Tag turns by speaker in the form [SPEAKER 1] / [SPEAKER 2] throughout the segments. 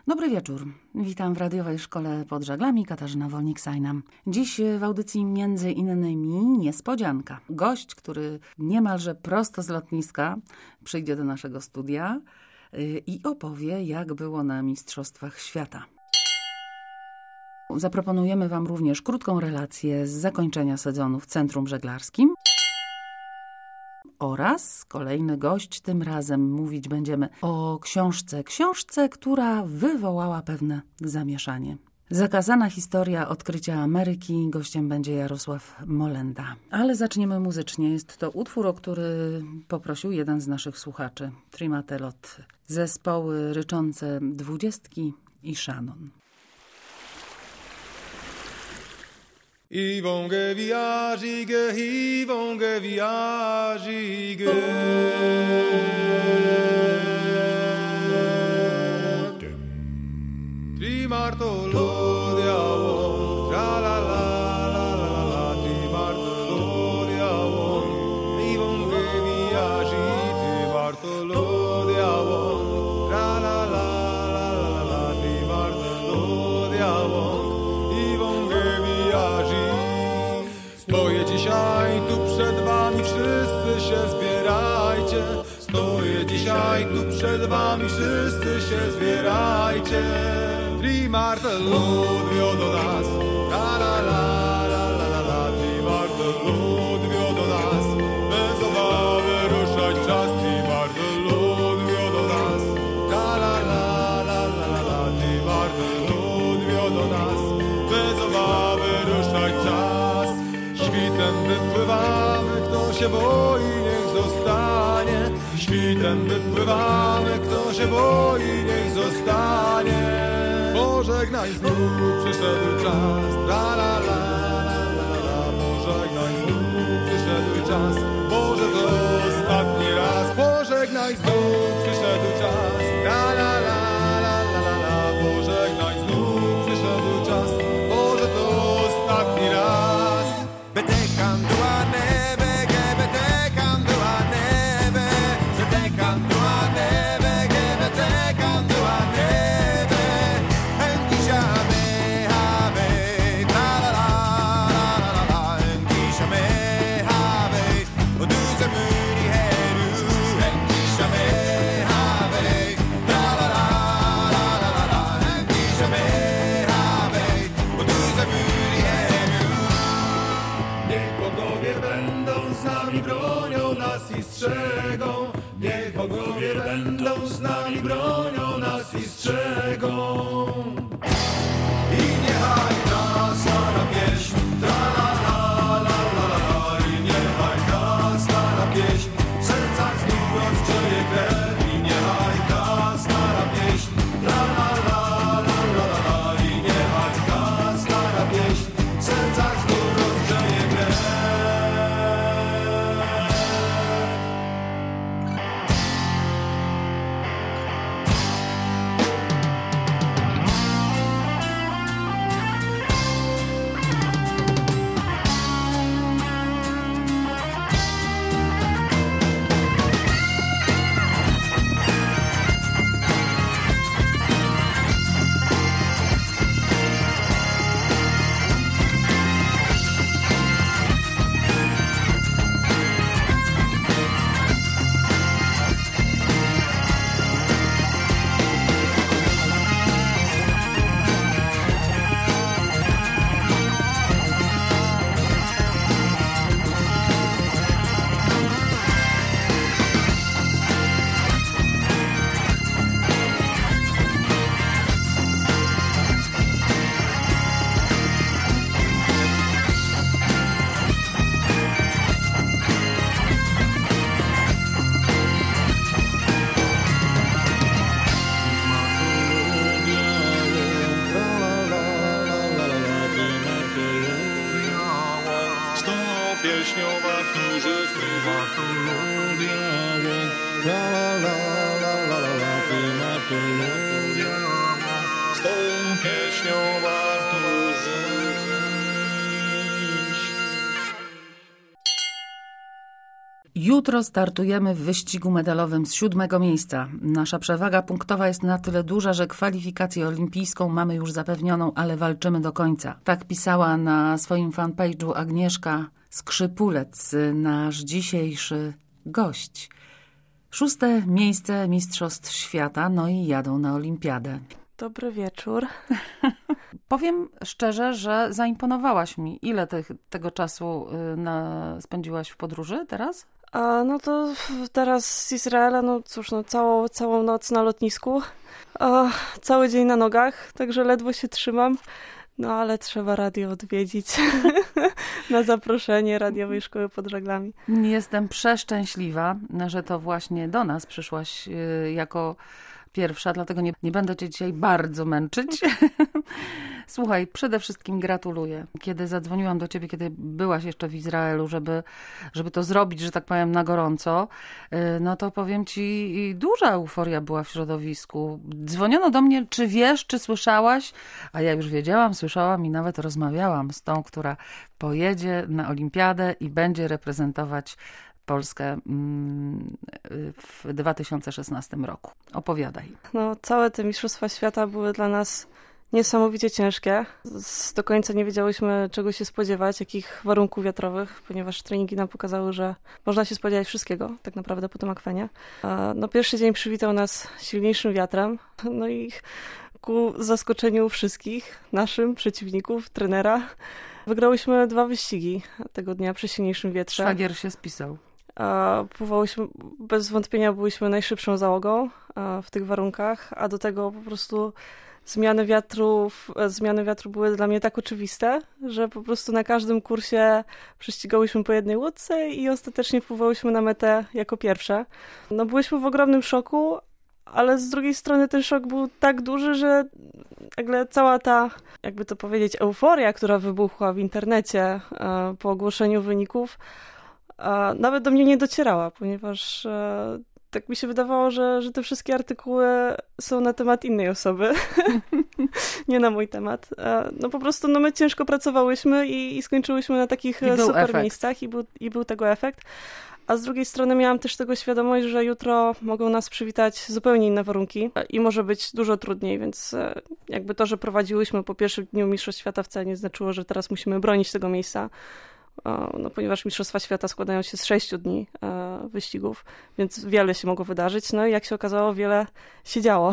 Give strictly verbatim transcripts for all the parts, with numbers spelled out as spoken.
[SPEAKER 1] Dobry wieczór. Witam w radiowej szkole pod żaglami. Katarzyna Wolnik-Sajna. Dziś w audycji między innymi niespodzianka. Gość, który niemalże prosto z lotniska przyjdzie do naszego studia i opowie, jak było na Mistrzostwach Świata. Zaproponujemy Wam również krótką relację z zakończenia sezonu w Centrum Żeglarskim. Oraz kolejny gość, tym razem mówić będziemy o książce. Książce, która wywołała pewne zamieszanie. Zakazana historia odkrycia Ameryki. Gościem będzie Jarosław Molenda. Ale zaczniemy muzycznie. Jest to utwór, o który poprosił jeden z naszych słuchaczy. Trimatelot. Zespoły Ryczące Dwudziestki i Shannon.
[SPEAKER 2] I wągę wiarzigę, i wągę wiarzigę. Tri marto lodiało, tra la la la la la, tri marto lodiało, i wągę wiarzy, tri marto lodiało, tra la la la la la, tri marto lodiało, i wągę wiarzy. Stoję dzisiaj tu przed wami, wszyscy się zbierajcie. Stoję dzisiaj tu przed wami, wszyscy się zbierajcie. Tri martel ludwio do nas, la la la la la la la. Tri martel ludwio do nas, bez obawy ruszać czas. Tri martel ludwio do nas, la la la la la la la. Tri martel ludwio do nas, bez obawy ruszać czas. Świtem wypływamy, kto się boi, niech zostanie. Świtem wypływamy, kto się boi, niech zostanie. Pożegnaj, znów przyszedł czas, la la la la la la. Pożegnaj, znów przyszedł czas, może to ostatni raz. Pożegnaj, znów przyszedł czas, la la la la la la. Pożegnaj, znów przyszedł czas, może to ostatni raz. Betecando a neve, che betecando a neve, betecando a neve, che betecando a neve. En diciame have, la la la la la la. En diciame have, o du se muri heru. En diciame have, la la la la la la. En diciame have, o du se muri heru. Niech bogowie będą z nami, bronią nas i strzegą. Niech bogowie będą z nami, bronią nas i strzegą. I niechaj nas stara pieśń, tra la la la la la. I niechaj nas stara pieśń, w sercach znów rozgrzeje krew. I niechaj nas stara pieśń, tra la la la la la. I niechaj nas stara pieśń, w sercach znów rozgrzeje krew. Pieśnią warturzy zmywa to lubiało. La la la la la la la. Pryma to lubiało. Z tą pieśnią warto żyć.
[SPEAKER 1] Jutro startujemy w wyścigu medalowym z siódmego miejsca. Nasza przewaga punktowa jest na tyle duża, że kwalifikację olimpijską mamy już zapewnioną, ale walczymy do końca. Tak pisała na swoim fanpage'u Agnieszka Skrzypulec, nasz dzisiejszy gość. Szóste miejsce Mistrzostw Świata, no i jadą na olimpiadę.
[SPEAKER 3] Dobry wieczór.
[SPEAKER 1] Powiem szczerze, że zaimponowałaś mi. Ile tych, tego czasu na, spędziłaś w podróży teraz?
[SPEAKER 3] A, no to teraz z Izraela, no cóż, no całą, całą noc na lotnisku, a, cały dzień na nogach, także ledwo się trzymam. No ale trzeba radio odwiedzić na zaproszenie radiowej szkoły pod żaglami.
[SPEAKER 1] Jestem przeszczęśliwa, że to właśnie do nas przyszłaś jako pierwsza, dlatego nie, nie będę cię dzisiaj bardzo męczyć. Słuchaj, przede wszystkim gratuluję. Kiedy zadzwoniłam do ciebie, kiedy byłaś jeszcze w Izraelu, żeby, żeby to zrobić, że tak powiem, na gorąco, no to powiem ci, duża euforia była w środowisku. Dzwoniono do mnie, czy wiesz, czy słyszałaś? A ja już wiedziałam, słyszałam i nawet rozmawiałam z tą, która pojedzie na olimpiadę i będzie reprezentować Polskę w dwa tysiące szesnastym roku. Opowiadaj.
[SPEAKER 3] No, całe te Mistrzostwa Świata były dla nas niesamowicie ciężkie. Do końca nie wiedziałyśmy, czego się spodziewać, jakich warunków wiatrowych, ponieważ treningi nam pokazały, że można się spodziewać wszystkiego, tak naprawdę po tym akwenie. No, pierwszy dzień przywitał nas silniejszym wiatrem, no i ku zaskoczeniu wszystkich, naszym przeciwników, trenera, wygrałyśmy dwa wyścigi tego dnia przy silniejszym wietrze.
[SPEAKER 1] Szwagier się spisał.
[SPEAKER 3] Pływałyśmy, bez wątpienia byłyśmy najszybszą załogą w tych warunkach, a do tego po prostu zmiany wiatrów, zmiany wiatru były dla mnie tak oczywiste, że po prostu na każdym kursie prześcigałyśmy po jednej łódce i ostatecznie wpływałyśmy na metę jako pierwsze. No byłyśmy w ogromnym szoku, ale z drugiej strony ten szok był tak duży, że nagle cała ta, jakby to powiedzieć, euforia, która wybuchła w internecie po ogłoszeniu wyników, a nawet do mnie nie docierała, ponieważ e, tak mi się wydawało, że, że te wszystkie artykuły są na temat innej osoby, nie na mój temat. E, no po prostu no my ciężko pracowałyśmy i, i skończyłyśmy na takich super efekt. miejscach i był, i był tego efekt. A z drugiej strony miałam też tego świadomość, że jutro mogą nas przywitać zupełnie inne warunki i może być dużo trudniej, więc e, jakby to, że prowadziłyśmy po pierwszym dniu Mistrzostw Świata wcale nie znaczyło, że teraz musimy bronić tego miejsca. No, ponieważ Mistrzostwa Świata składają się z sześciu dni e, wyścigów, więc wiele się mogło wydarzyć. No i jak się okazało, wiele się działo.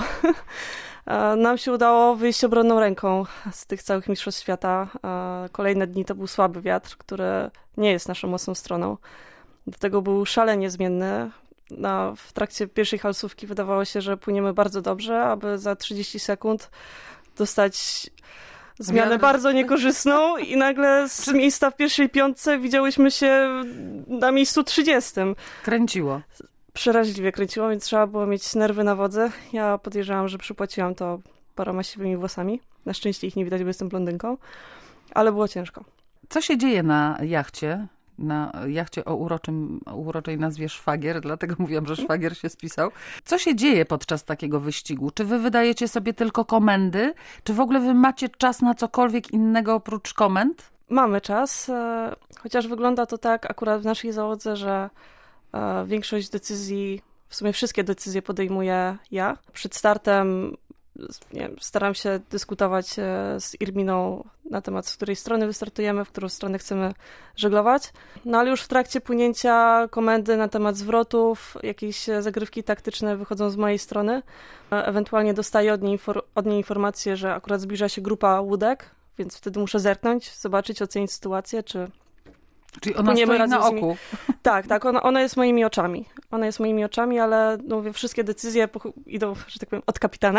[SPEAKER 3] e, nam się udało wyjść obronną ręką z tych całych Mistrzostw Świata. E, kolejne dni to był słaby wiatr, który nie jest naszą mocną stroną. Do tego był szalenie zmienny. No, w trakcie pierwszej halsówki wydawało się, że płyniemy bardzo dobrze, aby za trzydzieści sekund dostać zmianę Wiatr. bardzo niekorzystną i nagle z miejsca w pierwszej piątce widziałyśmy się na miejscu trzydziestym.
[SPEAKER 1] Kręciło.
[SPEAKER 3] Przeraźliwie kręciło, więc trzeba było mieć nerwy na wodze. Ja podejrzewam, że przypłaciłam to paroma siwymi włosami. Na szczęście ich nie widać, bo jestem blondynką, ale było ciężko.
[SPEAKER 1] Co się dzieje na jachcie? Na jachcie o, uroczym, o uroczej nazwie Szwagier, dlatego mówiłam, że szwagier się spisał. Co się dzieje podczas takiego wyścigu? Czy wy wydajecie sobie tylko komendy? Czy w ogóle wy macie czas na cokolwiek innego oprócz komend?
[SPEAKER 3] Mamy czas, chociaż wygląda to tak akurat w naszej załodze, że większość decyzji, w sumie wszystkie decyzje podejmuję ja. Przed startem nie wiem, staram się dyskutować z Irminą na temat, z której strony wystartujemy, w którą stronę chcemy żeglować. No ale już w trakcie płynięcia komendy na temat zwrotów, jakieś zagrywki taktyczne wychodzą z mojej strony. Ewentualnie dostaję od niej, od niej informację, że akurat zbliża się grupa łódek, więc wtedy muszę zerknąć, zobaczyć, ocenić sytuację, czy
[SPEAKER 1] Czyli ona stoi na oku.
[SPEAKER 3] Tak, tak, ona, ona jest moimi oczami. Ona jest moimi oczami, ale no mówię, wszystkie decyzje idą, że tak powiem, od kapitana.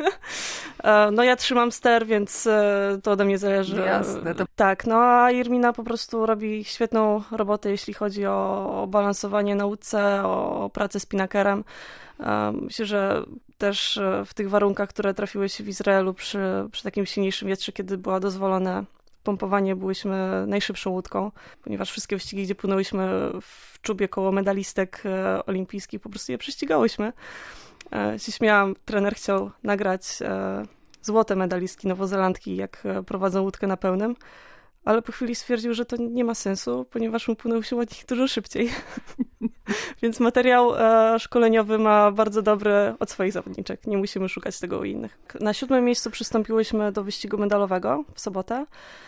[SPEAKER 3] No ja trzymam ster, więc to ode mnie zależy.
[SPEAKER 1] Jasne. To...
[SPEAKER 3] Tak, no a Irmina po prostu robi świetną robotę, jeśli chodzi o, o balansowanie na łódce, o pracę z pinakerem. Myślę, że też w tych warunkach, które trafiły się w Izraelu przy, przy takim silniejszym wietrze, kiedy była dozwolone pompowanie, byłyśmy najszybszą łódką, ponieważ wszystkie wyścigi, gdzie płynęłyśmy w czubie koło medalistek olimpijskich, po prostu je prześcigałyśmy. E, się śmiałam, trener chciał nagrać e, złote medalistki nowozelandki, jak prowadzą łódkę na pełnym, ale po chwili stwierdził, że to nie ma sensu, ponieważ my płynęłyśmy od nich dużo szybciej. Więc materiał e, szkoleniowy ma bardzo dobry od swoich zawodniczek. Nie musimy szukać tego u innych. Na siódmym miejscu przystąpiłyśmy do wyścigu medalowego w sobotę,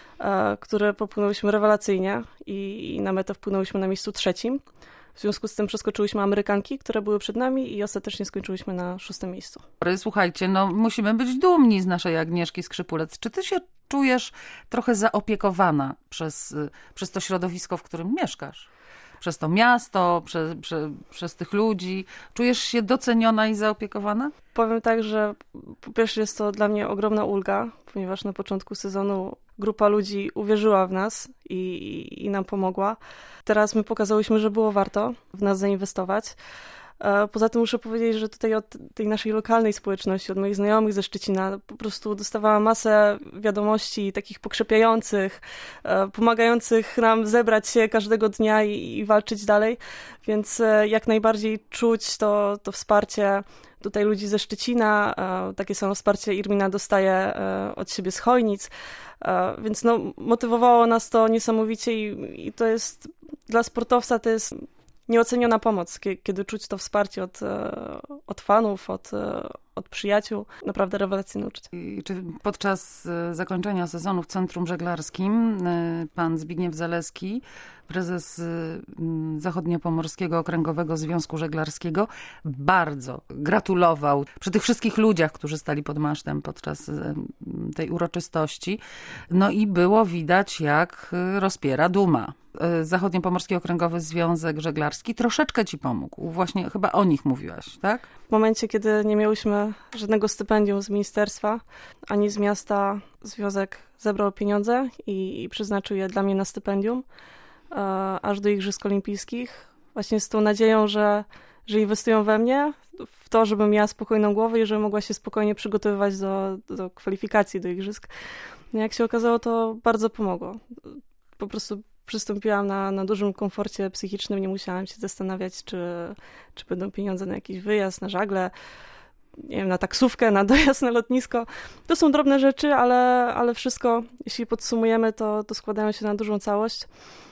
[SPEAKER 3] e, które popłynęłyśmy rewelacyjnie i, i na metę wpłynęłyśmy na miejscu trzecim. W związku z tym przeskoczyłyśmy Amerykanki, które były przed nami i ostatecznie skończyłyśmy na szóstym miejscu.
[SPEAKER 1] Słuchajcie, no musimy być dumni z naszej Agnieszki Skrzypulec. Czy ty się czujesz trochę zaopiekowana przez, przez to środowisko, w którym mieszkasz? Przez to miasto, prze, prze, przez tych ludzi. Czujesz się doceniona i zaopiekowana?
[SPEAKER 3] Powiem tak, że po pierwsze jest to dla mnie ogromna ulga, ponieważ na początku sezonu grupa ludzi uwierzyła w nas i, i, i nam pomogła. Teraz my pokazałyśmy, że było warto w nas zainwestować. Poza tym muszę powiedzieć, że tutaj od tej naszej lokalnej społeczności, od moich znajomych ze Szczecina po prostu dostawałam masę wiadomości takich pokrzepiających, pomagających nam zebrać się każdego dnia i, i walczyć dalej, więc jak najbardziej czuć to, to wsparcie tutaj ludzi ze Szczecina. Takie samo wsparcie Irmina dostaje od siebie z Chojnic, więc no, motywowało nas to niesamowicie i, i to jest dla sportowca to jest nieoceniona pomoc, kiedy czuć to wsparcie od, od fanów, od, od przyjaciół. Naprawdę rewelacyjne uczucie.
[SPEAKER 1] Czy podczas zakończenia sezonu w Centrum Żeglarskim pan Zbigniew Zaleski, prezes Zachodniopomorskiego Okręgowego Związku Żeglarskiego, bardzo gratulował przy tych wszystkich ludziach, którzy stali pod masztem podczas tej uroczystości. No i było widać, jak rozpiera duma. Zachodniopomorski Okręgowy Związek Żeglarski troszeczkę ci pomógł. Właśnie chyba o nich mówiłaś, tak?
[SPEAKER 3] W momencie, kiedy nie miałyśmy żadnego stypendium z ministerstwa, ani z miasta, związek zebrał pieniądze i, i przeznaczył je dla mnie na stypendium, e, aż do Igrzysk Olimpijskich. Właśnie z tą nadzieją, że, że inwestują we mnie, w to, żebym miała spokojną głowę i że mogła się spokojnie przygotowywać do, do kwalifikacji do Igrzysk. No jak się okazało, to bardzo pomogło. Po prostu przystąpiłam na, na dużym komforcie psychicznym, nie musiałam się zastanawiać, czy, czy będą pieniądze na jakiś wyjazd, na żagle, nie wiem, na taksówkę, na dojazd na lotnisko. To są drobne rzeczy, ale, ale wszystko, jeśli podsumujemy, to, to składają się na dużą całość.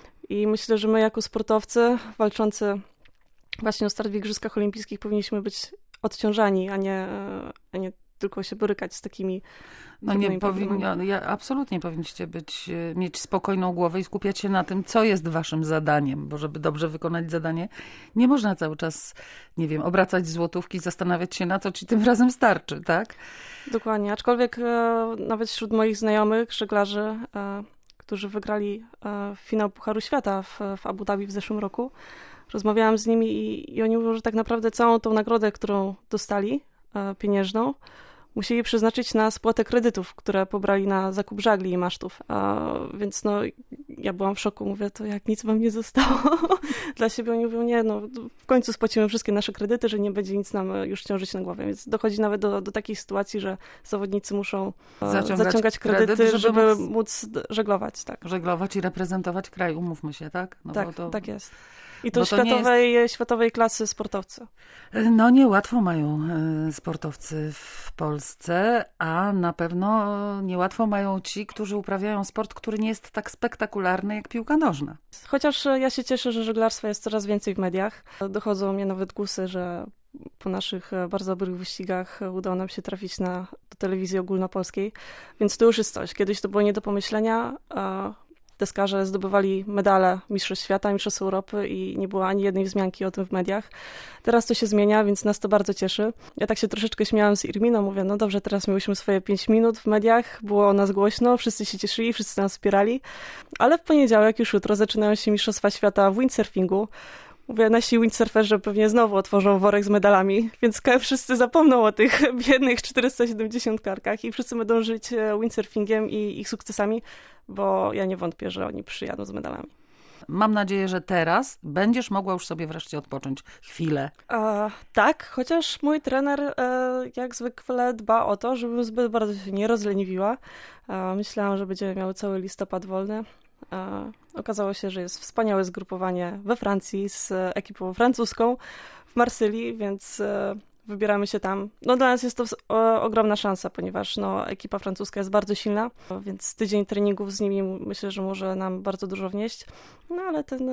[SPEAKER 3] I myślę, że my jako sportowcy walczący właśnie o start w Igrzyskach Olimpijskich powinniśmy być odciążani, a nie, a nie tylko się borykać z takimi
[SPEAKER 1] No nie powinno, ja, absolutnie powinniście być, mieć spokojną głowę i skupiać się na tym, co jest waszym zadaniem, bo żeby dobrze wykonać zadanie, nie można cały czas, nie wiem, obracać złotówki, zastanawiać się, na co ci tym razem starczy, tak?
[SPEAKER 3] Dokładnie, aczkolwiek e, nawet wśród moich znajomych, żeglarzy, e, którzy wygrali e, finał Pucharu Świata w, w Abu Dhabi w zeszłym roku, rozmawiałam z nimi i, i oni mówią, że tak naprawdę całą tą nagrodę, którą dostali, e, pieniężną, musieli przeznaczyć na spłatę kredytów, które pobrali na zakup żagli i masztów. A, więc no, ja byłam w szoku, mówię, to jak nic wam nie zostało dla siebie. Oni mówią, nie, no w końcu spłacimy wszystkie nasze kredyty, że nie będzie nic nam już ciążyć na głowie. Więc dochodzi nawet do, do takiej sytuacji, że zawodnicy muszą zaciągać, zaciągać kredyty, kredyt, żeby, żeby móc, móc żeglować. Tak.
[SPEAKER 1] Żeglować i reprezentować kraj, umówmy się, tak? No
[SPEAKER 3] tak,
[SPEAKER 1] bo to...
[SPEAKER 3] tak jest. I to, to światowej, jest... światowej klasy sportowcy.
[SPEAKER 1] No niełatwo mają sportowcy w Polsce, a na pewno niełatwo mają ci, którzy uprawiają sport, który nie jest tak spektakularny jak piłka nożna.
[SPEAKER 3] Chociaż ja się cieszę, że żeglarstwa jest coraz więcej w mediach. Dochodzą mnie nawet głosy, że po naszych bardzo dobrych wyścigach udało nam się trafić na, do telewizji ogólnopolskiej, więc to już jest coś. Kiedyś to było nie do pomyślenia, a deskarze zdobywali medale Mistrzostw Świata, Mistrzostw Europy i nie było ani jednej wzmianki o tym w mediach. Teraz to się zmienia, więc nas to bardzo cieszy. Ja tak się troszeczkę śmiałam z Irminą, mówię, no dobrze, teraz miałyśmy swoje pięć minut w mediach, było o nas głośno, wszyscy się cieszyli, wszyscy nas wspierali, ale w poniedziałek, już jutro, zaczynają się Mistrzostwa Świata w windsurfingu. Mówię, nasi windsurferzy pewnie znowu otworzą worek z medalami, więc wszyscy zapomną o tych biednych czterysta siedemdziesiątkarkach i wszyscy będą żyć windsurfingiem i ich sukcesami, bo ja nie wątpię, że oni przyjadą z medalami.
[SPEAKER 1] Mam nadzieję, że teraz będziesz mogła już sobie wreszcie odpocząć chwilę.
[SPEAKER 3] E, tak, chociaż mój trener e, jak zwykle dba o to, żebym zbyt bardzo się nie rozleniwiła. E, myślałam, że będziemy miały cały listopad wolny. E, okazało się, że jest wspaniałe zgrupowanie we Francji z ekipą francuską w Marsylii, więc e, wybieramy się tam. No dla nas jest to o, ogromna szansa, ponieważ no, ekipa francuska jest bardzo silna, więc tydzień treningów z nimi myślę, że może nam bardzo dużo wnieść. No ale ten,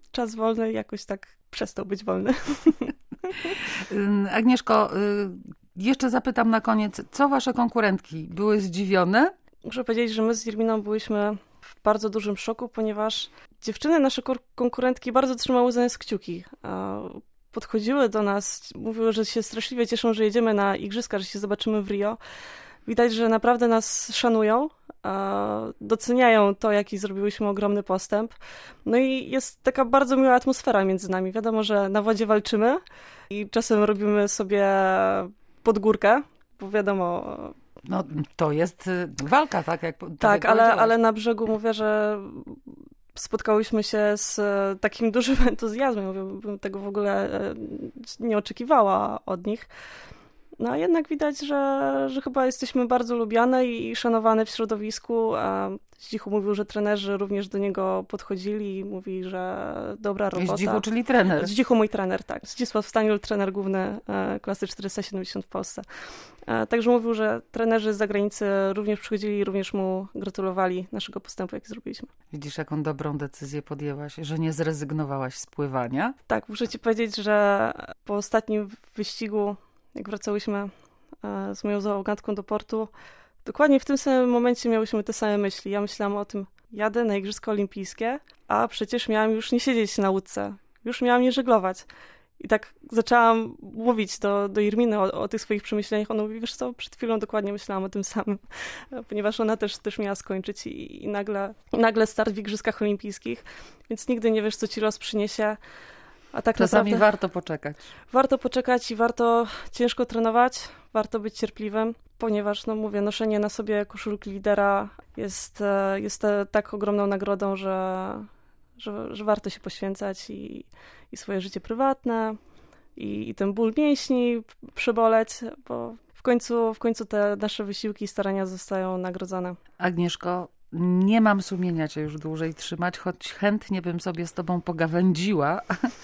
[SPEAKER 3] czas wolny jakoś tak przestał być wolny.
[SPEAKER 1] Agnieszko, jeszcze zapytam na koniec, co wasze konkurentki były zdziwione?
[SPEAKER 3] Muszę powiedzieć, że my z Irminą byliśmy w bardzo dużym szoku, ponieważ dziewczyny, nasze konkurentki bardzo trzymały za nas kciuki. Podchodziły do nas, mówiły, że się straszliwie cieszą, że jedziemy na igrzyska, że się zobaczymy w Rio. Widać, że naprawdę nas szanują, doceniają to, jaki zrobiłyśmy ogromny postęp. No i jest taka bardzo miła atmosfera między nami. Wiadomo, że na wodzie walczymy i czasem robimy sobie podgórkę, bo wiadomo...
[SPEAKER 1] No to jest walka, tak? Jak, tak,
[SPEAKER 3] tak ale, ale na brzegu mówię, że spotkałyśmy się z takim dużym entuzjazmem. Mówię, bym tego w ogóle nie oczekiwała od nich. No a jednak widać, że, że chyba jesteśmy bardzo lubiane i szanowane w środowisku. A Zdzichu mówił, że trenerzy również do niego podchodzili i mówi, że dobra robota.
[SPEAKER 1] Zdzichu, czyli trener.
[SPEAKER 3] Zdzichu, mój trener, tak. Zdzisław Staniul, trener główny klasy czterysta siedemdziesiąt w Polsce. Także mówił, że trenerzy z zagranicy również przychodzili i również mu gratulowali naszego postępu, jaki zrobiliśmy.
[SPEAKER 1] Widzisz, jaką dobrą decyzję podjęłaś, że nie zrezygnowałaś z pływania?
[SPEAKER 3] Tak, muszę ci powiedzieć, że po ostatnim wyścigu, jak wracałyśmy z moją załogantką do portu, dokładnie w tym samym momencie miałyśmy te same myśli. Ja myślałam o tym, jadę na Igrzyska Olimpijskie, a przecież miałam już nie siedzieć na łódce, już miałam nie żeglować. I tak zaczęłam mówić do, do Irminy o, o tych swoich przemyśleniach. Ona mówi, wiesz co, przed chwilą dokładnie myślałam o tym samym, ponieważ ona też, też miała skończyć i, i nagle, i nagle start w Igrzyskach Olimpijskich, więc nigdy nie wiesz, co ci los przyniesie. A tak
[SPEAKER 1] Czasami
[SPEAKER 3] naprawdę
[SPEAKER 1] warto poczekać.
[SPEAKER 3] Warto poczekać i warto ciężko trenować, warto być cierpliwym, ponieważ, no mówię, noszenie na sobie koszulki lidera jest, jest tak ogromną nagrodą, że, że, że warto się poświęcać i, i swoje życie prywatne, i, i ten ból mięśni przeboleć, bo w końcu, w końcu te nasze wysiłki i starania zostają nagrodzone.
[SPEAKER 1] Agnieszko, nie mam sumienia cię już dłużej trzymać, choć chętnie bym sobie z tobą pogawędziła,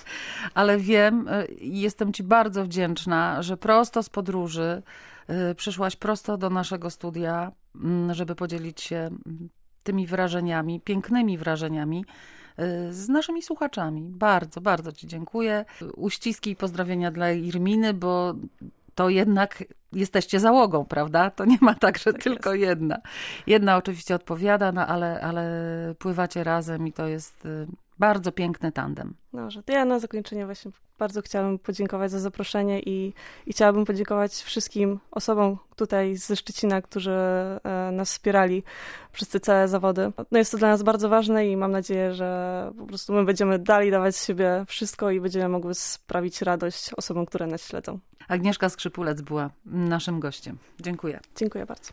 [SPEAKER 1] ale wiem i jestem ci bardzo wdzięczna, że prosto z podróży przyszłaś prosto do naszego studia, żeby podzielić się tymi wrażeniami, pięknymi wrażeniami z naszymi słuchaczami. Bardzo, bardzo ci dziękuję. Uściski i pozdrowienia dla Irminy, bo to jednak jesteście załogą, prawda? To nie ma tak, że tak tylko jest. jedna. Jedna oczywiście odpowiada, no ale, ale pływacie razem i to jest bardzo piękny tandem.
[SPEAKER 3] No, że to ja na zakończenie właśnie bardzo chciałabym podziękować za zaproszenie i, i chciałabym podziękować wszystkim osobom tutaj ze Szczecina, którzy e, nas wspierali przez te całe zawody. No jest to dla nas bardzo ważne i mam nadzieję, że po prostu my będziemy dalej dawać z siebie wszystko i będziemy mogły sprawić radość osobom, które nas śledzą.
[SPEAKER 1] Agnieszka Skrzypulec była naszym gościem. Dziękuję.
[SPEAKER 3] Dziękuję bardzo.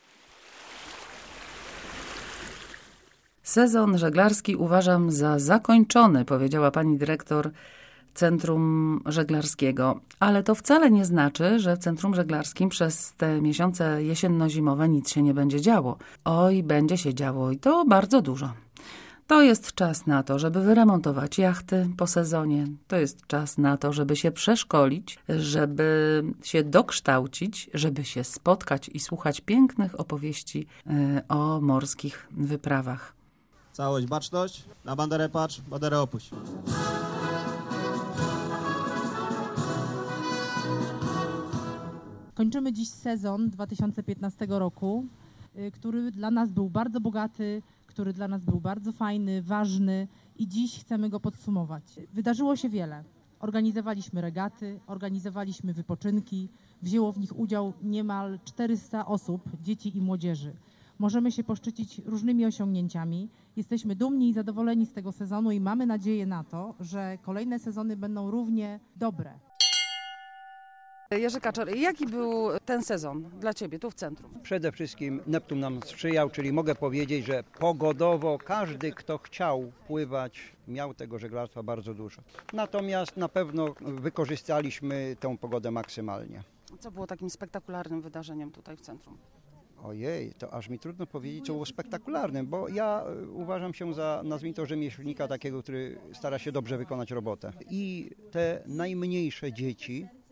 [SPEAKER 1] Sezon żeglarski uważam za zakończony, powiedziała pani dyrektor Centrum Żeglarskiego. Ale to wcale nie znaczy, że w Centrum Żeglarskim przez te miesiące jesienno-zimowe nic się nie będzie działo. Oj, będzie się działo i to bardzo dużo. To jest czas na to, żeby wyremontować jachty po sezonie. To jest czas na to, żeby się przeszkolić, żeby się dokształcić, żeby się spotkać i słuchać pięknych opowieści o morskich wyprawach.
[SPEAKER 4] Całość, baczność, na banderę patrz, banderę opuść.
[SPEAKER 5] Kończymy dziś sezon dwa tysiące piętnastego roku, który dla nas był bardzo bogaty, który dla nas był bardzo fajny, ważny i dziś chcemy go podsumować. Wydarzyło się wiele. Organizowaliśmy regaty, organizowaliśmy wypoczynki, wzięło w nich udział niemal czterysta osób, dzieci i młodzieży. Możemy się poszczycić różnymi osiągnięciami. Jesteśmy dumni i zadowoleni z tego sezonu i mamy nadzieję na to, że kolejne sezony będą równie dobre.
[SPEAKER 1] Jerzy Kaczor, jaki był ten sezon dla ciebie tu w centrum?
[SPEAKER 6] Przede wszystkim Neptun nam sprzyjał, czyli mogę powiedzieć, że pogodowo każdy, kto chciał pływać, miał tego żeglarstwa bardzo dużo. Natomiast na pewno wykorzystaliśmy tę pogodę maksymalnie.
[SPEAKER 1] Co było takim spektakularnym wydarzeniem tutaj w centrum?
[SPEAKER 6] Ojej, to aż mi trudno powiedzieć, co było spektakularnym, bo ja uważam się za, nazwijmy to, rzemieślnika takiego, który stara się dobrze wykonać robotę. I te najmniejsze dzieci,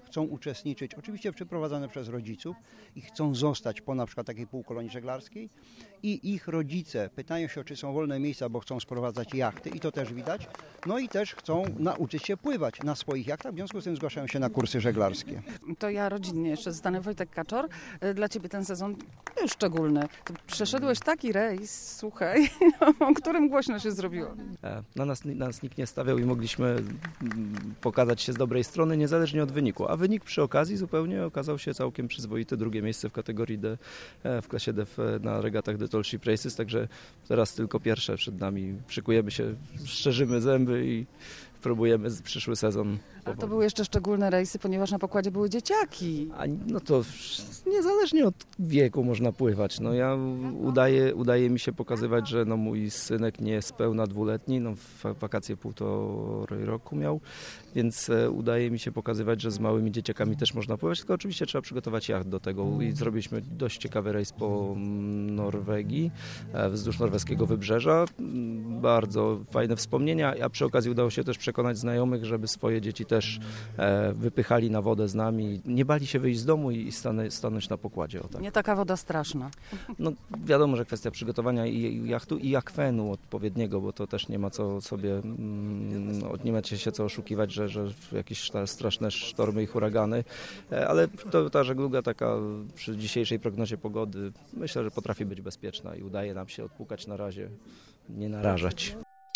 [SPEAKER 6] chcą uczestniczyć, oczywiście przyprowadzone przez rodziców i chcą zostać po na przykład takiej półkolonii żeglarskiej i ich rodzice pytają się, czy są wolne miejsca, bo chcą sprowadzać jachty i to też widać, no i też chcą nauczyć się pływać na swoich jachtach, w związku z tym zgłaszają się na kursy żeglarskie.
[SPEAKER 1] To ja rodzinnie jeszcze zostanę. Wojtek Kaczor, dla Ciebie ten sezon już szczególny. Ty przeszedłeś taki rejs, słuchaj, o którym głośno się zrobiło.
[SPEAKER 7] Na nas, na nas nikt nie stawiał i mogliśmy pokazać się z dobrej strony, niezależnie od wyniku. A wynik przy okazji zupełnie okazał się całkiem przyzwoity. Drugie miejsce w kategorii D w klasie D na regatach The Tall Ship Races, także teraz tylko pierwsze przed nami. Szykujemy się, szczerzymy zęby i próbujemy przyszły sezon.
[SPEAKER 1] Ale to były jeszcze szczególne rejsy, ponieważ na pokładzie były dzieciaki.
[SPEAKER 7] A, no to niezależnie od wieku można pływać. No ja udaje, udaje mi się pokazywać, że no mój synek nie jest pełna dwuletni, no w wakacje półtorej roku miał, więc udaje mi się pokazywać, że z małymi dzieciakami też można pływać, tylko oczywiście trzeba przygotować jacht do tego i zrobiliśmy dość ciekawy rejs po Norwegii, wzdłuż norweskiego wybrzeża. Bardzo fajne wspomnienia, a przy okazji udało się też przekonać znajomych, żeby swoje dzieci też e, wypychali na wodę z nami. Nie bali się wyjść z domu i stanę, stanąć na pokładzie. O tak.
[SPEAKER 1] Nie taka woda straszna.
[SPEAKER 7] No wiadomo, że kwestia przygotowania i, i jachtu i akwenu odpowiedniego, bo to też nie ma co sobie, mm, no, nie ma się co oszukiwać, że, że jakieś straszne sztormy i huragany, e, ale to, ta żegluga taka przy dzisiejszej prognozie pogody myślę, że potrafi być bezpieczna i udaje nam się odpukać na razie, nie narażać.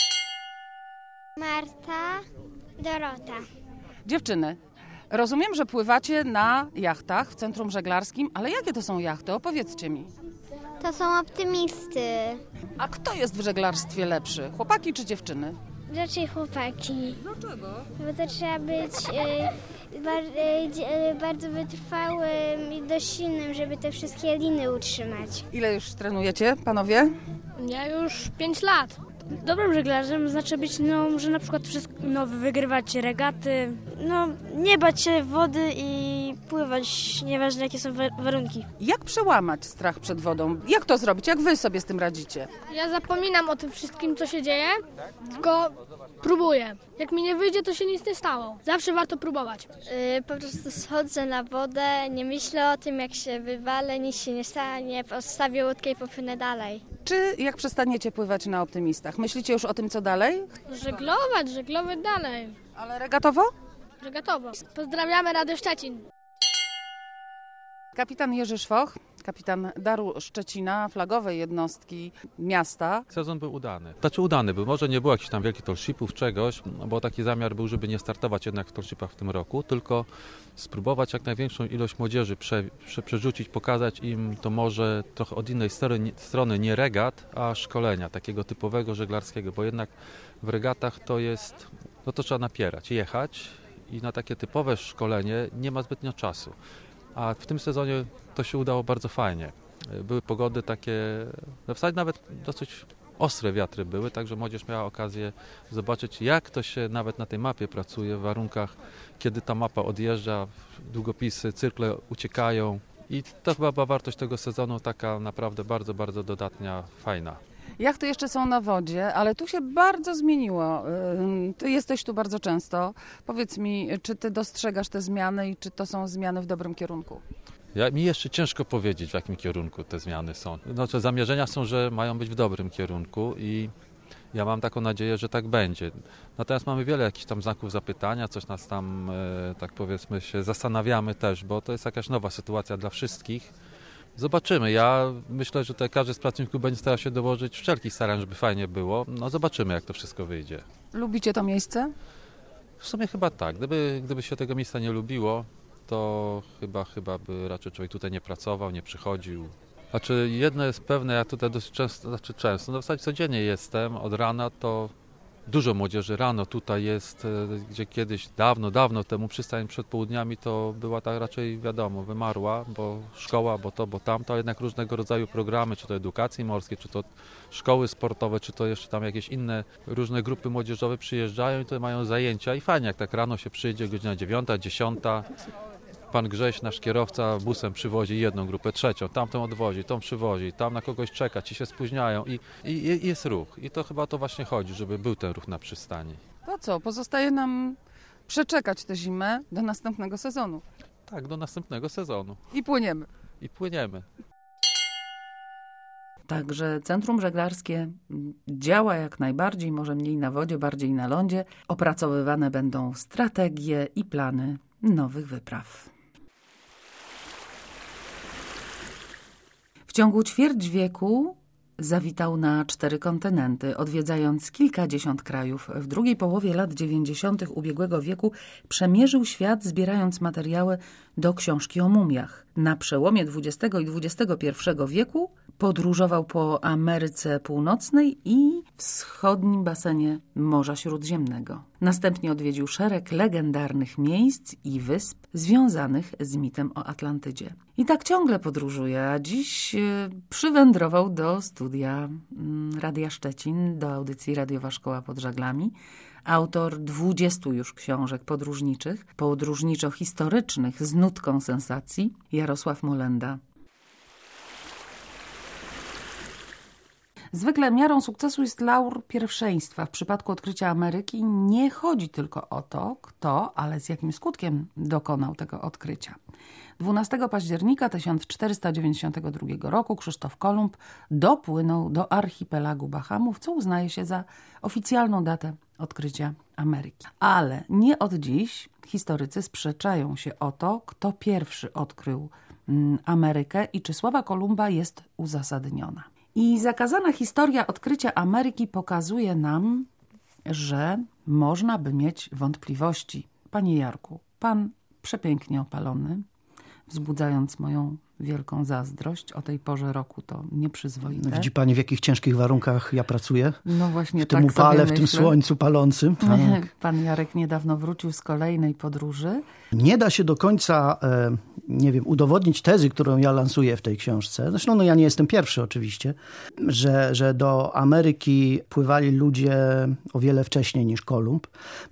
[SPEAKER 8] Marta, Dorota.
[SPEAKER 1] Dziewczyny, rozumiem, że pływacie na jachtach w centrum żeglarskim, ale jakie to są jachty? Opowiedzcie mi.
[SPEAKER 8] To są optymisty.
[SPEAKER 1] A kto jest w żeglarstwie lepszy? Chłopaki czy dziewczyny?
[SPEAKER 8] Raczej chłopaki.
[SPEAKER 1] Dlaczego?
[SPEAKER 8] Bo to trzeba być y, bar, y, bardzo wytrwałym i dość silnym, żeby te wszystkie liny utrzymać.
[SPEAKER 1] Ile już trenujecie, panowie?
[SPEAKER 9] Ja już pięć lat. Dobrym żeglarzem znaczy być, no, że na przykład wszystko, no, wygrywać regaty, no, nie bać się wody i pływać, nieważne jakie są wa- warunki.
[SPEAKER 1] Jak przełamać strach przed wodą? Jak to zrobić? Jak wy sobie z tym radzicie?
[SPEAKER 9] Ja zapominam o tym wszystkim, co się dzieje, tylko próbuję. Jak mi nie wyjdzie, to się nic nie stało. Zawsze warto próbować.
[SPEAKER 8] Yy, po prostu schodzę na wodę, nie myślę o tym, jak się wywalę, nic się nie stanie, postawię łódkę i popłynę dalej.
[SPEAKER 1] Czy jak przestaniecie pływać na optymistach, myślicie już o tym, co dalej?
[SPEAKER 9] Żeglować, żeglować dalej.
[SPEAKER 1] Ale regatowo?
[SPEAKER 9] Regatowo. Pozdrawiamy Radio Szczecin.
[SPEAKER 1] Kapitan Jerzy Szwoch, kapitan Daru Szczecina, flagowej jednostki miasta.
[SPEAKER 10] Sezon był udany. Znaczy udany był, może nie było jakichś tam wielkich tallshipów, czegoś, bo taki zamiar był, żeby nie startować jednak w tallshipach w tym roku, tylko spróbować jak największą ilość młodzieży prze, prze, przerzucić, pokazać im to może trochę od innej strony, strony nie regat, a szkolenia, takiego typowego żeglarskiego, bo jednak w regatach to jest, no to trzeba napierać, jechać i na takie typowe szkolenie nie ma zbytnio czasu. A w tym sezonie to się udało bardzo fajnie. Były pogody takie, w zasadzie nawet dosyć ostre wiatry były, także młodzież miała okazję zobaczyć, jak to się nawet na tej mapie pracuje w warunkach, kiedy ta mapa odjeżdża, długopisy, cyrkle uciekają i to chyba była wartość tego sezonu, taka naprawdę bardzo, bardzo dodatnia, fajna.
[SPEAKER 1] Jachty jeszcze są na wodzie, ale tu się bardzo zmieniło. Ty jesteś tu bardzo często. Powiedz mi, czy ty dostrzegasz te zmiany i czy to są zmiany w dobrym kierunku?
[SPEAKER 10] Ja, mi jeszcze ciężko powiedzieć, w jakim kierunku te zmiany są. Znaczy, zamierzenia są, że mają być w dobrym kierunku i ja mam taką nadzieję, że tak będzie. Natomiast mamy wiele jakichś tam znaków zapytania, coś nas tam, e, tak powiedzmy, się zastanawiamy też, bo to jest jakaś nowa sytuacja dla wszystkich. Zobaczymy. Ja myślę, że tutaj każdy z pracowników będzie starał się dołożyć wszelkich starań, żeby fajnie było. No zobaczymy, jak to wszystko wyjdzie.
[SPEAKER 1] Lubicie to miejsce?
[SPEAKER 10] W sumie chyba tak. Gdyby, gdyby się tego miejsca nie lubiło, to chyba, chyba by raczej człowiek tutaj nie pracował, nie przychodził. Znaczy jedno jest pewne, ja tutaj dosyć często, znaczy często, no w zasadzie codziennie jestem od rana, to dużo młodzieży rano tutaj jest, gdzie kiedyś dawno, dawno temu przystań przed południami to była tak raczej wiadomo, wymarła, bo szkoła, bo to, bo tamto, ale jednak różnego rodzaju programy, czy to edukacji morskiej, czy to szkoły sportowe, czy to jeszcze tam jakieś inne różne grupy młodzieżowe przyjeżdżają i to mają zajęcia i fajnie, jak tak rano się przyjdzie, godzina dziewiąta, dziesiąta, pan Grześ, nasz kierowca, busem przywozi jedną grupę, trzecią, tamtą odwozi, tą przywozi, tam na kogoś czeka, ci się spóźniają i, i, i jest ruch. I to chyba o to właśnie chodzi, żeby był ten ruch na przystani.
[SPEAKER 1] To co, pozostaje nam przeczekać tę zimę do następnego sezonu.
[SPEAKER 10] Tak, do następnego sezonu.
[SPEAKER 1] I płyniemy.
[SPEAKER 10] I płyniemy.
[SPEAKER 1] Także Centrum Żeglarskie działa jak najbardziej, może mniej na wodzie, bardziej na lądzie. Opracowywane będą strategie i plany nowych wypraw. W ciągu ćwierć wieku zawitał na cztery kontynenty, odwiedzając kilkadziesiąt krajów. W drugiej połowie lat dziewięćdziesiątych ubiegłego wieku przemierzył świat, zbierając materiały do książki o mumiach. Na przełomie dwudziestego i dwudziestego pierwszego wieku podróżował po Ameryce Północnej i wschodnim basenie Morza Śródziemnego. Następnie odwiedził szereg legendarnych miejsc i wysp związanych z mitem o Atlantydzie. I tak ciągle podróżuje, a dziś przywędrował do studia Radia Szczecin, do audycji Radiowa Szkoła pod Żaglami. Autor dwudziestu już książek podróżniczych, podróżniczo-historycznych z nutką sensacji, Jarosław Molenda. Zwykle miarą sukcesu jest laur pierwszeństwa. W przypadku odkrycia Ameryki nie chodzi tylko o to, kto, ale z jakim skutkiem dokonał tego odkrycia. dwunastego października tysiąc czterysta dziewięćdziesiątego drugiego roku Krzysztof Kolumb dopłynął do archipelagu Bahamów, co uznaje się za oficjalną datę odkrycia Ameryki. Ale nie od dziś historycy sprzeczają się o to, kto pierwszy odkrył Amerykę i czy sława Kolumba jest uzasadniona. I zakazana historia odkrycia Ameryki pokazuje nam, że można by mieć wątpliwości. Panie Jarku, pan przepięknie opalony, wzbudzając moją wielką zazdrość. O tej porze roku to nieprzyzwoite.
[SPEAKER 11] Widzi pani, w jakich ciężkich warunkach ja pracuję?
[SPEAKER 1] No właśnie,
[SPEAKER 11] w tym
[SPEAKER 1] tak
[SPEAKER 11] upale,
[SPEAKER 1] sobie
[SPEAKER 11] w tym
[SPEAKER 1] myślę.
[SPEAKER 11] słońcu palącym. Tak.
[SPEAKER 1] Pan Jarek niedawno wrócił z kolejnej podróży.
[SPEAKER 11] Nie da się do końca, nie wiem, udowodnić tezy, którą ja lansuję w tej książce. Zresztą no, ja nie jestem pierwszy oczywiście, że, że do Ameryki pływali ludzie o wiele wcześniej niż Kolumb,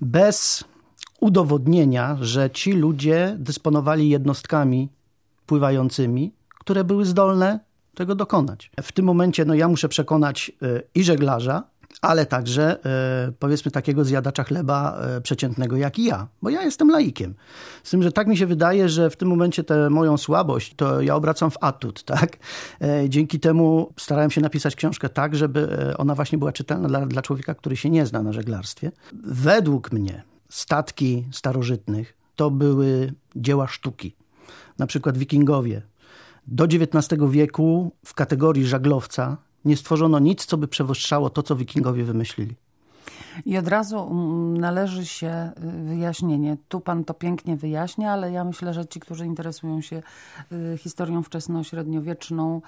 [SPEAKER 11] bez udowodnienia, że ci ludzie dysponowali jednostkami pływającymi, które były zdolne tego dokonać. W tym momencie no, ja muszę przekonać i żeglarza, ale także powiedzmy takiego zjadacza chleba przeciętnego jak i ja, bo ja jestem laikiem. Z tym, że tak mi się wydaje, że w tym momencie tę moją słabość to ja obracam w atut, tak? Dzięki temu starałem się napisać książkę tak, żeby ona właśnie była czytelna dla, dla człowieka, który się nie zna na żeglarstwie. Według mnie statki starożytnych to były dzieła sztuki. Na przykład wikingowie. Do dziewiętnastego wieku w kategorii żaglowca nie stworzono nic, co by przewyższało to, co wikingowie wymyślili.
[SPEAKER 1] I od razu należy się wyjaśnienie. Tu pan to pięknie wyjaśnia, ale ja myślę, że ci, którzy interesują się historią wczesno-średniowieczną,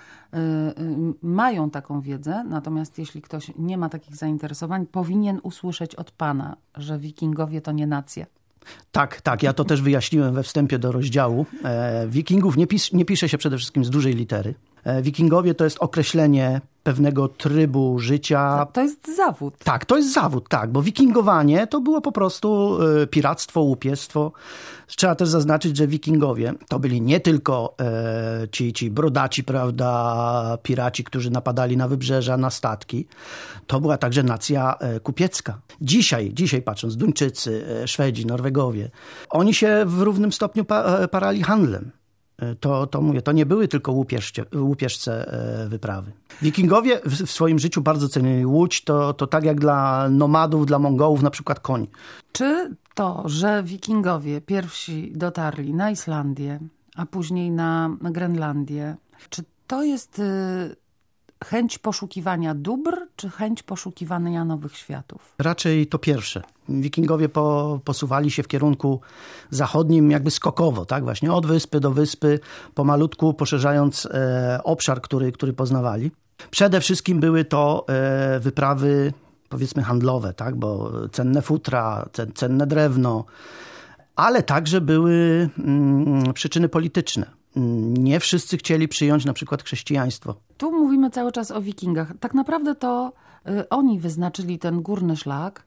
[SPEAKER 1] mają taką wiedzę. Natomiast jeśli ktoś nie ma takich zainteresowań, powinien usłyszeć od pana, że wikingowie to nie nacja.
[SPEAKER 11] Tak, tak. Ja to też wyjaśniłem we wstępie do rozdziału. E, wikingów nie, pis, nie pisze się przede wszystkim z dużej litery. E, wikingowie to jest określenie pewnego trybu życia.
[SPEAKER 1] To jest zawód.
[SPEAKER 11] Tak, to jest zawód, tak, bo wikingowanie to było po prostu e, piractwo, łupiestwo. Trzeba też zaznaczyć, że wikingowie to byli nie tylko e, ci, ci brodaci, prawda, piraci, którzy napadali na wybrzeża, na statki. To była także nacja e, kupiecka. Dzisiaj, dzisiaj patrząc, Duńczycy, e, Szwedzi, Norwegowie, oni się w równym stopniu pa, parali handlem. To, to mówię, to nie były tylko łupieżcie, łupieżce wyprawy. Wikingowie w, w swoim życiu bardzo cenili łódź, to, to tak jak dla nomadów, dla Mongołów na przykład koń.
[SPEAKER 1] Czy to, że wikingowie pierwsi dotarli na Islandię, a później na Grenlandię, czy to jest chęć poszukiwania dóbr, czy chęć poszukiwania nowych światów?
[SPEAKER 11] Raczej to pierwsze. Wikingowie po, posuwali się w kierunku zachodnim jakby skokowo, tak właśnie od wyspy do wyspy, pomalutku poszerzając e, obszar, który, który poznawali. Przede wszystkim były to e, wyprawy powiedzmy handlowe, tak, bo cenne futra, cenne drewno, ale także były mm, przyczyny polityczne. Nie wszyscy chcieli przyjąć na przykład chrześcijaństwo.
[SPEAKER 1] Tu mówimy cały czas o wikingach. Tak naprawdę to y, oni wyznaczyli ten górny szlak,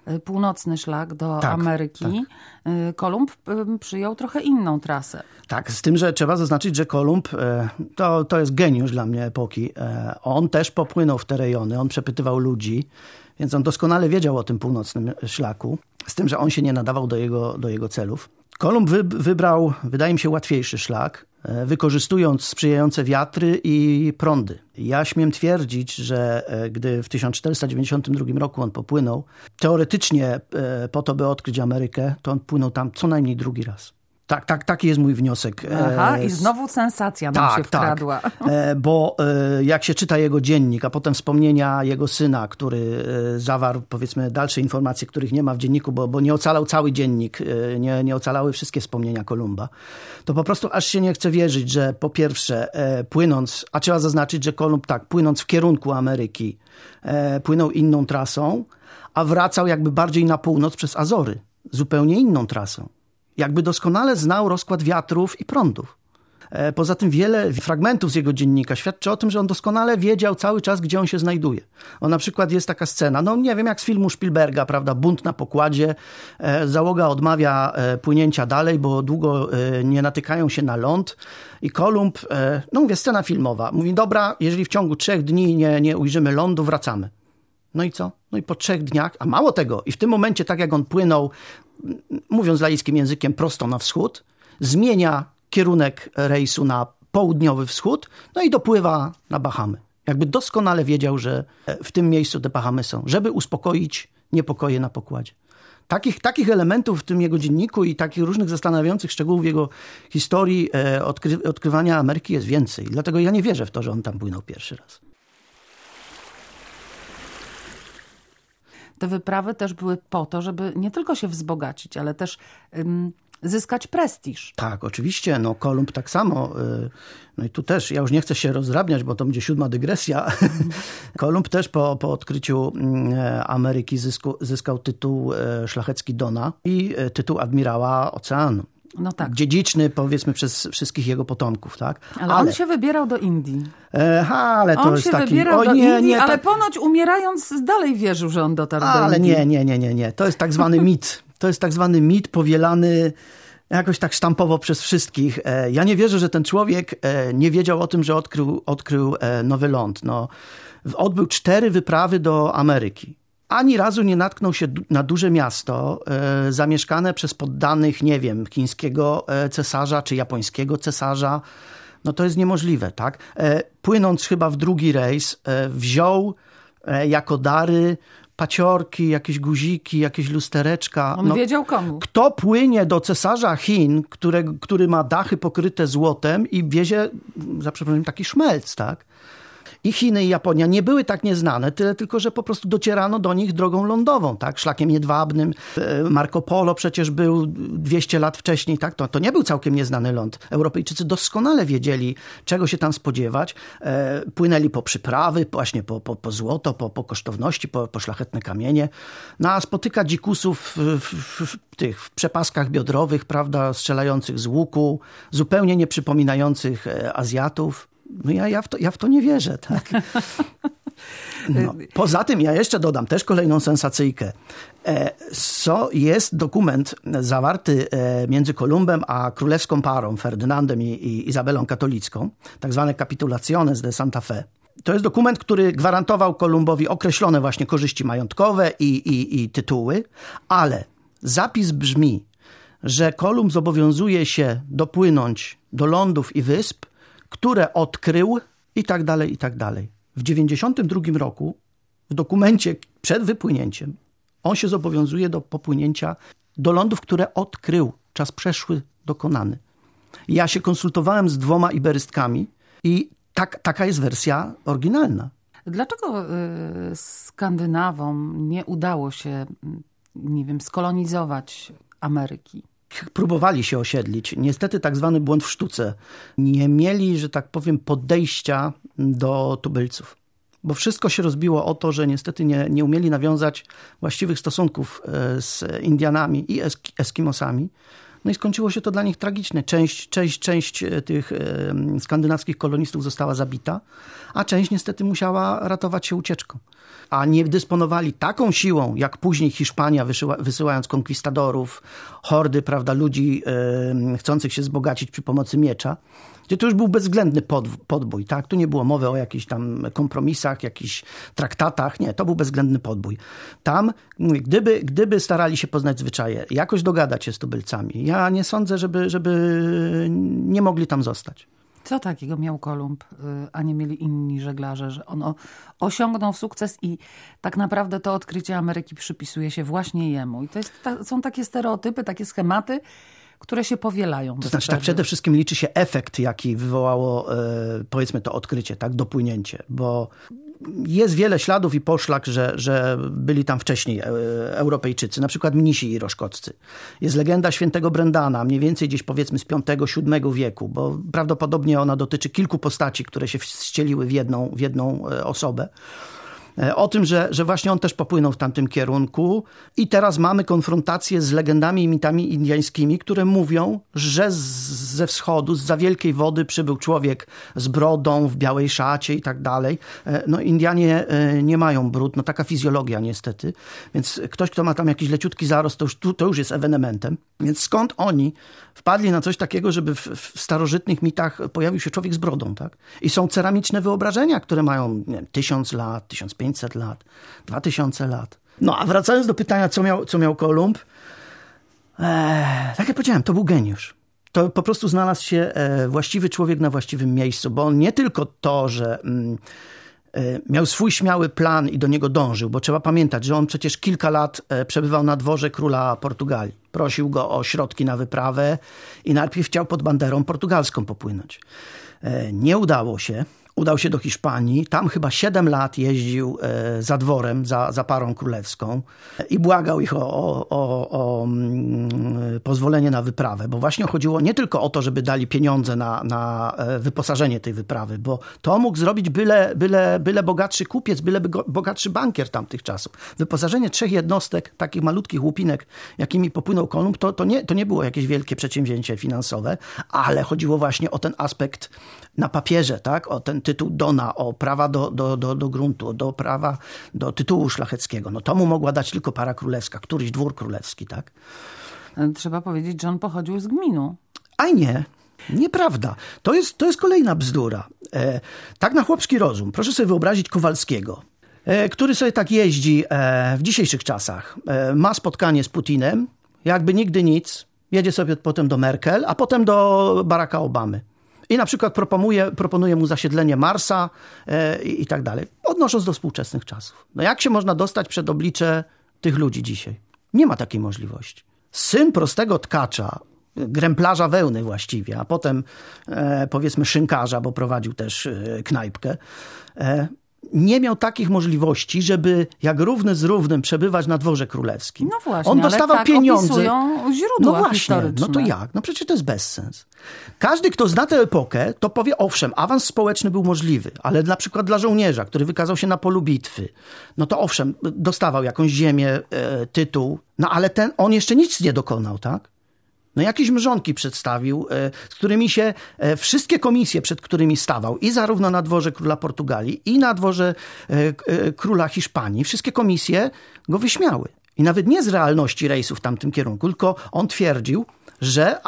[SPEAKER 1] północny szlak do
[SPEAKER 11] tak,
[SPEAKER 1] Ameryki, tak. Kolumb przyjął trochę inną trasę.
[SPEAKER 11] Tak, z tym, że trzeba zaznaczyć, że Kolumb to, to jest geniusz dla mnie epoki. On też popłynął w te rejony, on przepytywał ludzi, więc on doskonale wiedział o tym północnym szlaku, z tym, że on się nie nadawał do jego, do jego celów. Kolumb wy, wybrał, wydaje mi się, łatwiejszy szlak, wykorzystując sprzyjające wiatry i prądy. Ja śmiem twierdzić, że gdy w tysiąc czterysta dziewięćdziesiątym drugim roku on popłynął, teoretycznie po to, by odkryć Amerykę, to on płynął tam co najmniej drugi raz. Tak, tak, taki jest mój wniosek.
[SPEAKER 1] Aha, i znowu sensacja nam
[SPEAKER 11] tak,
[SPEAKER 1] się wkradła.
[SPEAKER 11] Tak, bo jak się czyta jego dziennik, a potem wspomnienia jego syna, który zawarł, powiedzmy, dalsze informacje, których nie ma w dzienniku, bo, bo nie ocalał cały dziennik, nie, nie ocalały wszystkie wspomnienia Kolumba, to po prostu aż się nie chce wierzyć, że po pierwsze płynąc, a trzeba zaznaczyć, że Kolumb tak, płynąc w kierunku Ameryki, płynął inną trasą, a wracał jakby bardziej na północ przez Azory, zupełnie inną trasą. Jakby doskonale znał rozkład wiatrów i prądów. Poza tym wiele fragmentów z jego dziennika świadczy o tym, że on doskonale wiedział cały czas, gdzie on się znajduje. O, na przykład jest taka scena, no nie wiem, jak z filmu Spielberga, prawda, bunt na pokładzie, załoga odmawia płynięcia dalej, bo długo nie natykają się na ląd i Kolumb, no mówię, scena filmowa, mówi, dobra, jeżeli w ciągu trzech dni nie, nie ujrzymy lądu, wracamy. No i co? No i po trzech dniach, a mało tego, i w tym momencie, tak jak on płynął, mówiąc laickim językiem, prosto na wschód, zmienia kierunek rejsu na południowy wschód, no i dopływa na Bahamy. Jakby doskonale wiedział, że w tym miejscu te Bahamy są, żeby uspokoić niepokoje na pokładzie. Takich, takich elementów w tym jego dzienniku i takich różnych zastanawiających szczegółów w jego historii odkry, odkrywania Ameryki jest więcej. Dlatego ja nie wierzę w to, że on tam płynął pierwszy raz.
[SPEAKER 1] Te wyprawy też były po to, żeby nie tylko się wzbogacić, ale też ym, zyskać prestiż.
[SPEAKER 11] Tak, oczywiście. No, Kolumb tak samo. No i tu też, ja już nie chcę się rozdrabniać, bo to będzie siódma dygresja. Kolumb też po, po odkryciu Ameryki zysku, zyskał tytuł szlachecki Dona i tytuł admirała oceanu.
[SPEAKER 1] No tak.
[SPEAKER 11] Dziedziczny, powiedzmy, przez wszystkich jego potomków, tak?
[SPEAKER 1] Ale, ale... on się wybierał do Indii.
[SPEAKER 11] E, ale to
[SPEAKER 1] on
[SPEAKER 11] jest
[SPEAKER 1] się
[SPEAKER 11] taki...
[SPEAKER 1] wybierał
[SPEAKER 11] o,
[SPEAKER 1] do
[SPEAKER 11] nie,
[SPEAKER 1] Indii,
[SPEAKER 11] nie,
[SPEAKER 1] ale
[SPEAKER 11] tak...
[SPEAKER 1] ponoć umierając dalej wierzył, że on dotarł
[SPEAKER 11] ale
[SPEAKER 1] do Indii.
[SPEAKER 11] Ale nie, nie, nie, nie, nie. To jest tak zwany mit. To jest tak zwany mit powielany jakoś tak sztampowo przez wszystkich. Ja nie wierzę, że ten człowiek nie wiedział o tym, że odkrył, odkrył nowy ląd. No, odbył cztery wyprawy do Ameryki. Ani razu nie natknął się na duże miasto e, zamieszkane przez poddanych, nie wiem, chińskiego cesarza czy japońskiego cesarza. No to jest niemożliwe, tak? E, płynąc chyba w drugi rejs, e, wziął e, jako dary paciorki, jakieś guziki, jakieś lustereczka.
[SPEAKER 1] On
[SPEAKER 11] no,
[SPEAKER 1] wiedział komu.
[SPEAKER 11] Kto płynie do cesarza Chin, które, który ma dachy pokryte złotem i wiezie, za przeproszeniem, taki szmelc, tak? I Chiny i Japonia nie były tak nieznane, tyle tylko, że po prostu docierano do nich drogą lądową, tak? Szlakiem jedwabnym. Marco Polo przecież był dwieście lat wcześniej, tak? To, to nie był całkiem nieznany ląd. Europejczycy doskonale wiedzieli, czego się tam spodziewać. E, płynęli po przyprawy, właśnie po, po, po złoto, po, po kosztowności, po, po szlachetne kamienie. No a spotyka dzikusów w, w, w tych w przepaskach biodrowych, prawda? Strzelających z łuku, zupełnie nie przypominających Azjatów. No ja, ja, w to, ja w to nie wierzę, tak? No. Poza tym ja jeszcze dodam też kolejną sensacyjkę. So, jest dokument zawarty między Kolumbem a królewską parą, Ferdynandem i, i Izabelą Katolicką, tak zwane Capitulaciones de Santa Fe. To jest dokument, który gwarantował Kolumbowi określone właśnie korzyści majątkowe i, i, i tytuły, ale zapis brzmi, że Kolumb zobowiązuje się dopłynąć do lądów i wysp, które odkrył i tak dalej, i tak dalej. W dziewięćdziesiątym drugim roku, w dokumencie przed wypłynięciem, on się zobowiązuje do popłynięcia do lądów, które odkrył. Czas przeszły dokonany. Ja się konsultowałem z dwoma iberystkami i tak, taka jest wersja oryginalna.
[SPEAKER 1] Dlaczego y, Skandynawom nie udało się, nie wiem, skolonizować Ameryki?
[SPEAKER 11] Próbowali się osiedlić. Niestety tak zwany błąd w sztuce. Nie mieli, że tak powiem, podejścia do tubylców. Bo wszystko się rozbiło o to, że niestety nie, nie umieli nawiązać właściwych stosunków z Indianami i Esk- Eskimosami. No i skończyło się to dla nich tragicznie. Część, część, część tych e, skandynawskich kolonistów została zabita, a część niestety musiała ratować się ucieczką. A nie dysponowali taką siłą, jak później Hiszpania, wysyła, wysyłając konkwistadorów, hordy, prawda, ludzi e, chcących się wzbogacić przy pomocy miecza, gdzie to już był bezwzględny pod, podbój. Tak? Tu nie było mowy o jakichś tam kompromisach, jakichś traktatach. Nie, to był bezwzględny podbój. Tam, mówię, gdyby, gdyby starali się poznać zwyczaje, jakoś dogadać się z tubylcami, ja nie sądzę, żeby, żeby nie mogli tam zostać.
[SPEAKER 1] Co takiego miał Kolumb, a nie mieli inni żeglarze, że on osiągnął sukces i tak naprawdę to odkrycie Ameryki przypisuje się właśnie jemu. I to jest, są takie stereotypy, takie schematy, które się powielają.
[SPEAKER 11] To znaczy tak przede wszystkim liczy się efekt, jaki wywołało powiedzmy to odkrycie, tak, dopłynięcie, bo jest wiele śladów i poszlak, że, że byli tam wcześniej Europejczycy, na przykład mnisi iroszkoccy. Jest legenda świętego Brendana, mniej więcej gdzieś powiedzmy z piątego siódmego wieku, bo prawdopodobnie ona dotyczy kilku postaci, które się wcieliły w jedną, w jedną osobę. O tym, że, że właśnie on też popłynął w tamtym kierunku i teraz mamy konfrontację z legendami i mitami indyjskimi, które mówią, że z, ze wschodu, z za wielkiej wody przybył człowiek z brodą, w białej szacie i tak dalej. No Indianie nie mają bród, no taka fizjologia niestety, więc ktoś, kto ma tam jakiś leciutki zarost, to już, to już jest ewenementem. Więc skąd oni wpadli na coś takiego, żeby w, w starożytnych mitach pojawił się człowiek z brodą, tak? I są ceramiczne wyobrażenia, które mają nie wiem, tysiąc lat, tysiąc pięćset lat, dwa tysiące lat. No a wracając do pytania, co miał, co miał Kolumb, e, tak jak powiedziałem, to był geniusz. To po prostu znalazł się e, właściwy człowiek na właściwym miejscu, bo on nie tylko to, że mm, e, miał swój śmiały plan i do niego dążył, bo trzeba pamiętać, że on przecież kilka lat e, przebywał na dworze króla Portugalii. Prosił go o środki na wyprawę i najpierw chciał pod banderą portugalską popłynąć. E, nie udało się. Udał się do Hiszpanii, tam chyba siedem lat jeździł e, za dworem, za, za parą królewską i błagał ich o, o, o, o mm, pozwolenie na wyprawę, bo właśnie chodziło nie tylko o to, żeby dali pieniądze na, na wyposażenie tej wyprawy, bo to mógł zrobić byle, byle, byle bogatszy kupiec, byle bogatszy bankier tamtych czasów. Wyposażenie trzech jednostek, takich malutkich łupinek, jakimi popłynął Kolumb, to, to, nie, to nie było jakieś wielkie przedsięwzięcie finansowe, ale chodziło właśnie o ten aspekt na papierze, tak? O ten tytuł Dona, o prawa do, do, do, do gruntu, do prawa do tytułu szlacheckiego. No to mu mogła dać tylko para królewska, któryś dwór królewski, tak?
[SPEAKER 1] Trzeba powiedzieć, że on pochodził z gminu.
[SPEAKER 11] A nie, nieprawda. To jest, to jest kolejna bzdura. E, tak na chłopski rozum. Proszę sobie wyobrazić Kowalskiego, e, który sobie tak jeździ e, w dzisiejszych czasach. E, ma spotkanie z Putinem, jakby nigdy nic. Jedzie sobie potem do Merkel, a potem do Baracka Obamy. I na przykład proponuje, proponuje mu zasiedlenie Marsa e, i, i tak dalej, odnosząc do współczesnych czasów. No jak się można dostać przed oblicze tych ludzi dzisiaj? Nie ma takiej możliwości. Syn prostego tkacza, gręplarza wełny właściwie, a potem e, powiedzmy szynkarza, bo prowadził też e, knajpkę, e, nie miał takich możliwości, żeby jak równy z równym przebywać na dworze królewskim.
[SPEAKER 1] No właśnie,
[SPEAKER 11] on dostawał
[SPEAKER 1] ale tak
[SPEAKER 11] pieniądze.
[SPEAKER 1] opisują źródła
[SPEAKER 11] no właśnie,
[SPEAKER 1] historyczne.
[SPEAKER 11] no to jak? No przecież to jest bezsens. Każdy, kto zna tę epokę, to powie, owszem, awans społeczny był możliwy, ale na przykład dla żołnierza, który wykazał się na polu bitwy, no to owszem, dostawał jakąś ziemię, e, tytuł, no ale ten, on jeszcze nic nie dokonał, tak? No jakieś mrzonki przedstawił, z którymi się wszystkie komisje, przed którymi stawał i zarówno na dworze króla Portugalii i na dworze króla Hiszpanii, wszystkie komisje go wyśmiały. I nawet nie z realności rejsu w tamtym kierunku, tylko on twierdził, że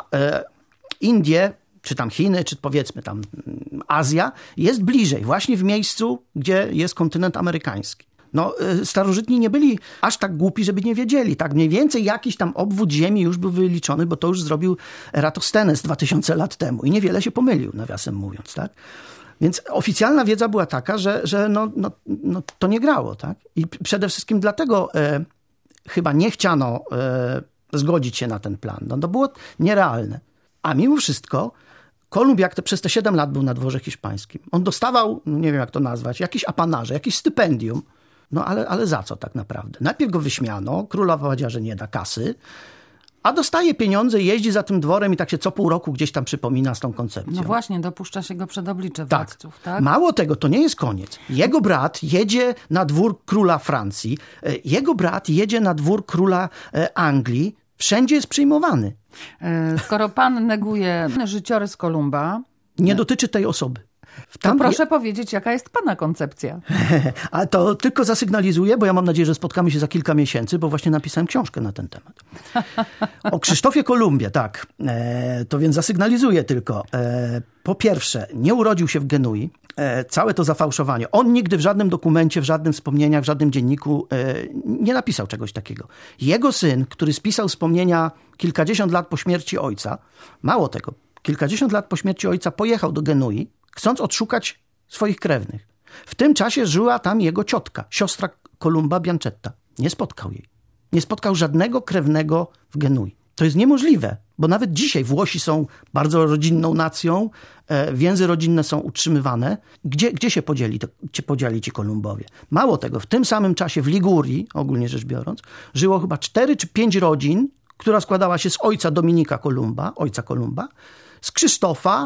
[SPEAKER 11] Indie, czy tam Chiny, czy powiedzmy tam Azja jest bliżej, właśnie w miejscu, gdzie jest kontynent amerykański. No, starożytni nie byli aż tak głupi, żeby nie wiedzieli. Tak mniej więcej jakiś tam obwód ziemi już był wyliczony, bo to już zrobił Eratosthenes dwa tysiące lat temu i niewiele się pomylił, nawiasem mówiąc, tak? Więc oficjalna wiedza była taka, że, że no, no, no, to nie grało, tak? I przede wszystkim dlatego e, chyba nie chciano e, zgodzić się na ten plan. No, to było nierealne. A mimo wszystko Kolumb, jak te, przez te siedem lat był na dworze hiszpańskim, on dostawał, nie wiem jak to nazwać, jakieś apanarze, jakieś stypendium. No ale, ale za co tak naprawdę? Najpierw go wyśmiano, króla powiedział, że nie da kasy, a dostaje pieniądze, jeździ za tym dworem i tak się co pół roku gdzieś tam przypomina z tą koncepcją.
[SPEAKER 1] No właśnie, dopuszcza się go przed oblicze
[SPEAKER 11] tak.
[SPEAKER 1] władców, tak?
[SPEAKER 11] Mało tego, to nie jest koniec. Jego brat jedzie na dwór króla Francji, jego brat jedzie na dwór króla Anglii. Wszędzie jest przyjmowany.
[SPEAKER 1] Skoro pan neguje życiorys Kolumba...
[SPEAKER 11] Nie dotyczy tej osoby.
[SPEAKER 1] Tam to proszę je... powiedzieć, jaka jest pana koncepcja.
[SPEAKER 11] A to tylko zasygnalizuję, bo ja mam nadzieję, że spotkamy się za kilka miesięcy, bo właśnie napisałem książkę na ten temat. O Krzysztofie Kolumbie, tak. E, to więc zasygnalizuję tylko. E, po pierwsze, nie urodził się w Genui. E, całe to zafałszowanie. On nigdy w żadnym dokumencie, w żadnym wspomnieniach, w żadnym dzienniku e, nie napisał czegoś takiego. Jego syn, który spisał wspomnienia kilkadziesiąt lat po śmierci ojca, mało tego, kilkadziesiąt lat po śmierci ojca pojechał do Genui, chcąc odszukać swoich krewnych. W tym czasie żyła tam jego ciotka, siostra Kolumba Biancetta. Nie spotkał jej. Nie spotkał żadnego krewnego w Genui. To jest niemożliwe, bo nawet dzisiaj Włosi są bardzo rodzinną nacją, e, więzy rodzinne są utrzymywane. Gdzie, gdzie się podzieli, to, gdzie podzieli ci Kolumbowie? Mało tego, w tym samym czasie w Ligurii, ogólnie rzecz biorąc, żyło chyba cztery czy pięć rodzin, która składała się z ojca Dominika Kolumba, ojca Kolumba, z Krzysztofa,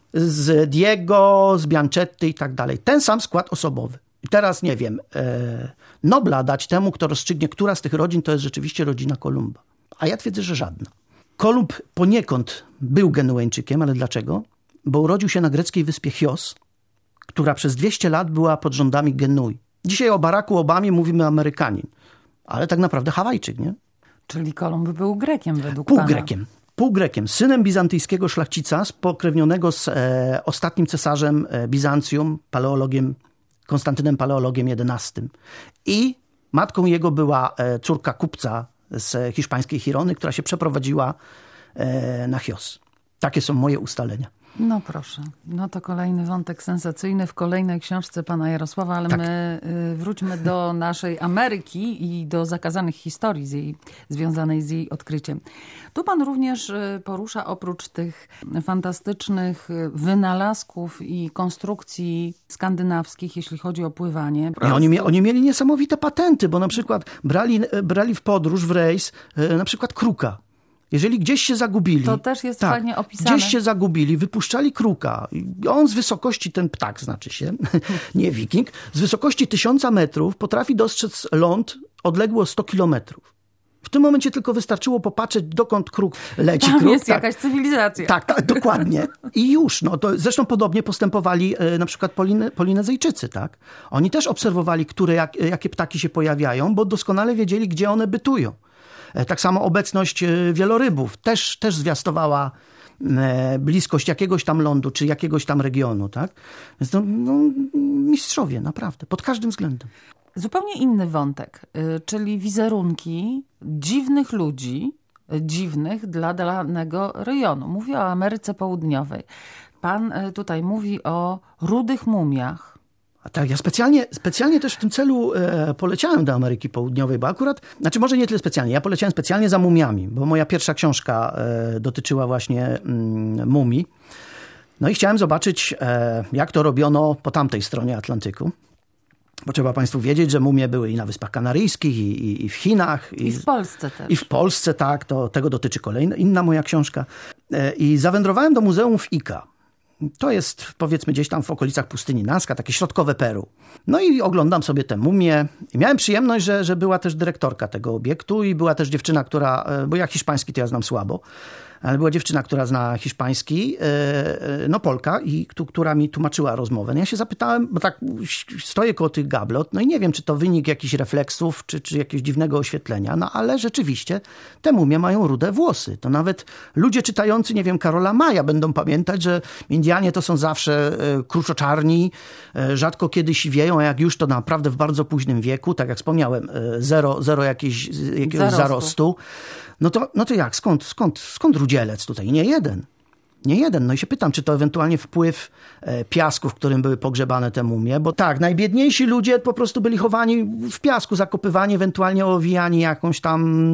[SPEAKER 11] z Diego, z Biancetty i tak dalej. Ten sam skład osobowy. I teraz nie wiem, e, Nobla dać temu, kto rozstrzygnie, która z tych rodzin to jest rzeczywiście rodzina Kolumba. A ja twierdzę, że żadna. Kolumb poniekąd był Genueńczykiem, ale dlaczego? Bo urodził się na greckiej wyspie Chios, która przez dwieście lat była pod rządami Genui. Dzisiaj o Baracku Obamie mówimy Amerykanin, ale tak naprawdę Hawajczyk, nie?
[SPEAKER 1] Czyli Kolumb był Grekiem według
[SPEAKER 11] Pół
[SPEAKER 1] pana.
[SPEAKER 11] Grekiem. Półgrekiem, synem bizantyjskiego szlachcica, spokrewnionego z e, ostatnim cesarzem e, Bizancjum, paleologiem, Konstantynem Paleologiem jedenastym. I matką jego była e, córka kupca z hiszpańskiej Girony, która się przeprowadziła e, na Chios. Takie są moje ustalenia.
[SPEAKER 1] No proszę, no to kolejny wątek sensacyjny w kolejnej książce pana Jarosława, ale tak. my y, wróćmy do naszej Ameryki i do zakazanych historii z jej, związanej z jej odkryciem. Tu pan również y, porusza oprócz tych fantastycznych wynalazków i konstrukcji skandynawskich, jeśli chodzi o pływanie.
[SPEAKER 11] I oni, oni mieli niesamowite patenty, bo na przykład brali, brali w podróż, w rejs, y, na przykład kruka. Jeżeli gdzieś się zagubili...
[SPEAKER 1] To też jest
[SPEAKER 11] tak,
[SPEAKER 1] fajnie opisane.
[SPEAKER 11] Gdzieś się zagubili, wypuszczali kruka. On z wysokości, ten ptak znaczy się, nie wiking, z wysokości tysiąca metrów potrafi dostrzec ląd odległo sto kilometrów. W tym momencie tylko wystarczyło popatrzeć, dokąd kruk leci.
[SPEAKER 1] Tam
[SPEAKER 11] kruk,
[SPEAKER 1] jest
[SPEAKER 11] tak,
[SPEAKER 1] jakaś cywilizacja.
[SPEAKER 11] Tak, tak, dokładnie. I już. No, to zresztą podobnie postępowali e, na przykład Poline, Polinezyjczycy. Tak? Oni też obserwowali, które, jak, jakie ptaki się pojawiają, bo doskonale wiedzieli, gdzie one bytują. Tak samo obecność wielorybów też, też zwiastowała bliskość jakiegoś tam lądu, czy jakiegoś tam regionu. Tak? Więc no, no, mistrzowie, naprawdę, pod każdym względem.
[SPEAKER 1] Zupełnie inny wątek, czyli wizerunki dziwnych ludzi, dziwnych dla danego rejonu. Mówię o Ameryce Południowej. Pan tutaj mówi o rudych mumiach.
[SPEAKER 11] A tak, ja specjalnie, specjalnie też w tym celu e, poleciałem do Ameryki Południowej, bo akurat, znaczy może nie tyle specjalnie, ja poleciałem specjalnie za mumiami, bo moja pierwsza książka e, dotyczyła właśnie mm, mumii. No i chciałem zobaczyć, e, jak to robiono po tamtej stronie Atlantyku. Bo trzeba państwu wiedzieć, że mumie były i na Wyspach Kanaryjskich, i, i, i w Chinach.
[SPEAKER 1] I, I w Polsce też.
[SPEAKER 11] I w Polsce, tak, to tego dotyczy kolejna, inna moja książka. E, I zawędrowałem do muzeum w Ica. To jest, powiedzmy, gdzieś tam w okolicach pustyni Nazca, takie środkowe Peru. No i oglądam sobie tę mumię. I miałem przyjemność, że, że była też dyrektorka tego obiektu i była też dziewczyna, która, bo ja hiszpański to ja znam słabo, ale była dziewczyna, która zna hiszpański, no Polka, i która mi tłumaczyła rozmowę. No ja się zapytałem, bo tak stoję koło tych gablot, no i nie wiem, czy to wynik jakichś refleksów, czy, czy jakiegoś dziwnego oświetlenia, no ale rzeczywiście te mumie mają rude włosy. To nawet ludzie czytający, nie wiem, Karola Maja będą pamiętać, że Indianie to są zawsze kruczoczarni, rzadko kiedy siwieją, a jak już to naprawdę w bardzo późnym wieku, tak jak wspomniałem, zero, zero jakieś, jakiegoś zarostu. zarostu. No to, no to jak? Skąd, skąd, skąd rudzielec tutaj? Nie jeden. Nie jeden. No i się pytam, czy to ewentualnie wpływ e, piasku, w którym były pogrzebane te mumie, bo tak, najbiedniejsi ludzie po prostu byli chowani w piasku, zakopywani, ewentualnie owijani jakąś tam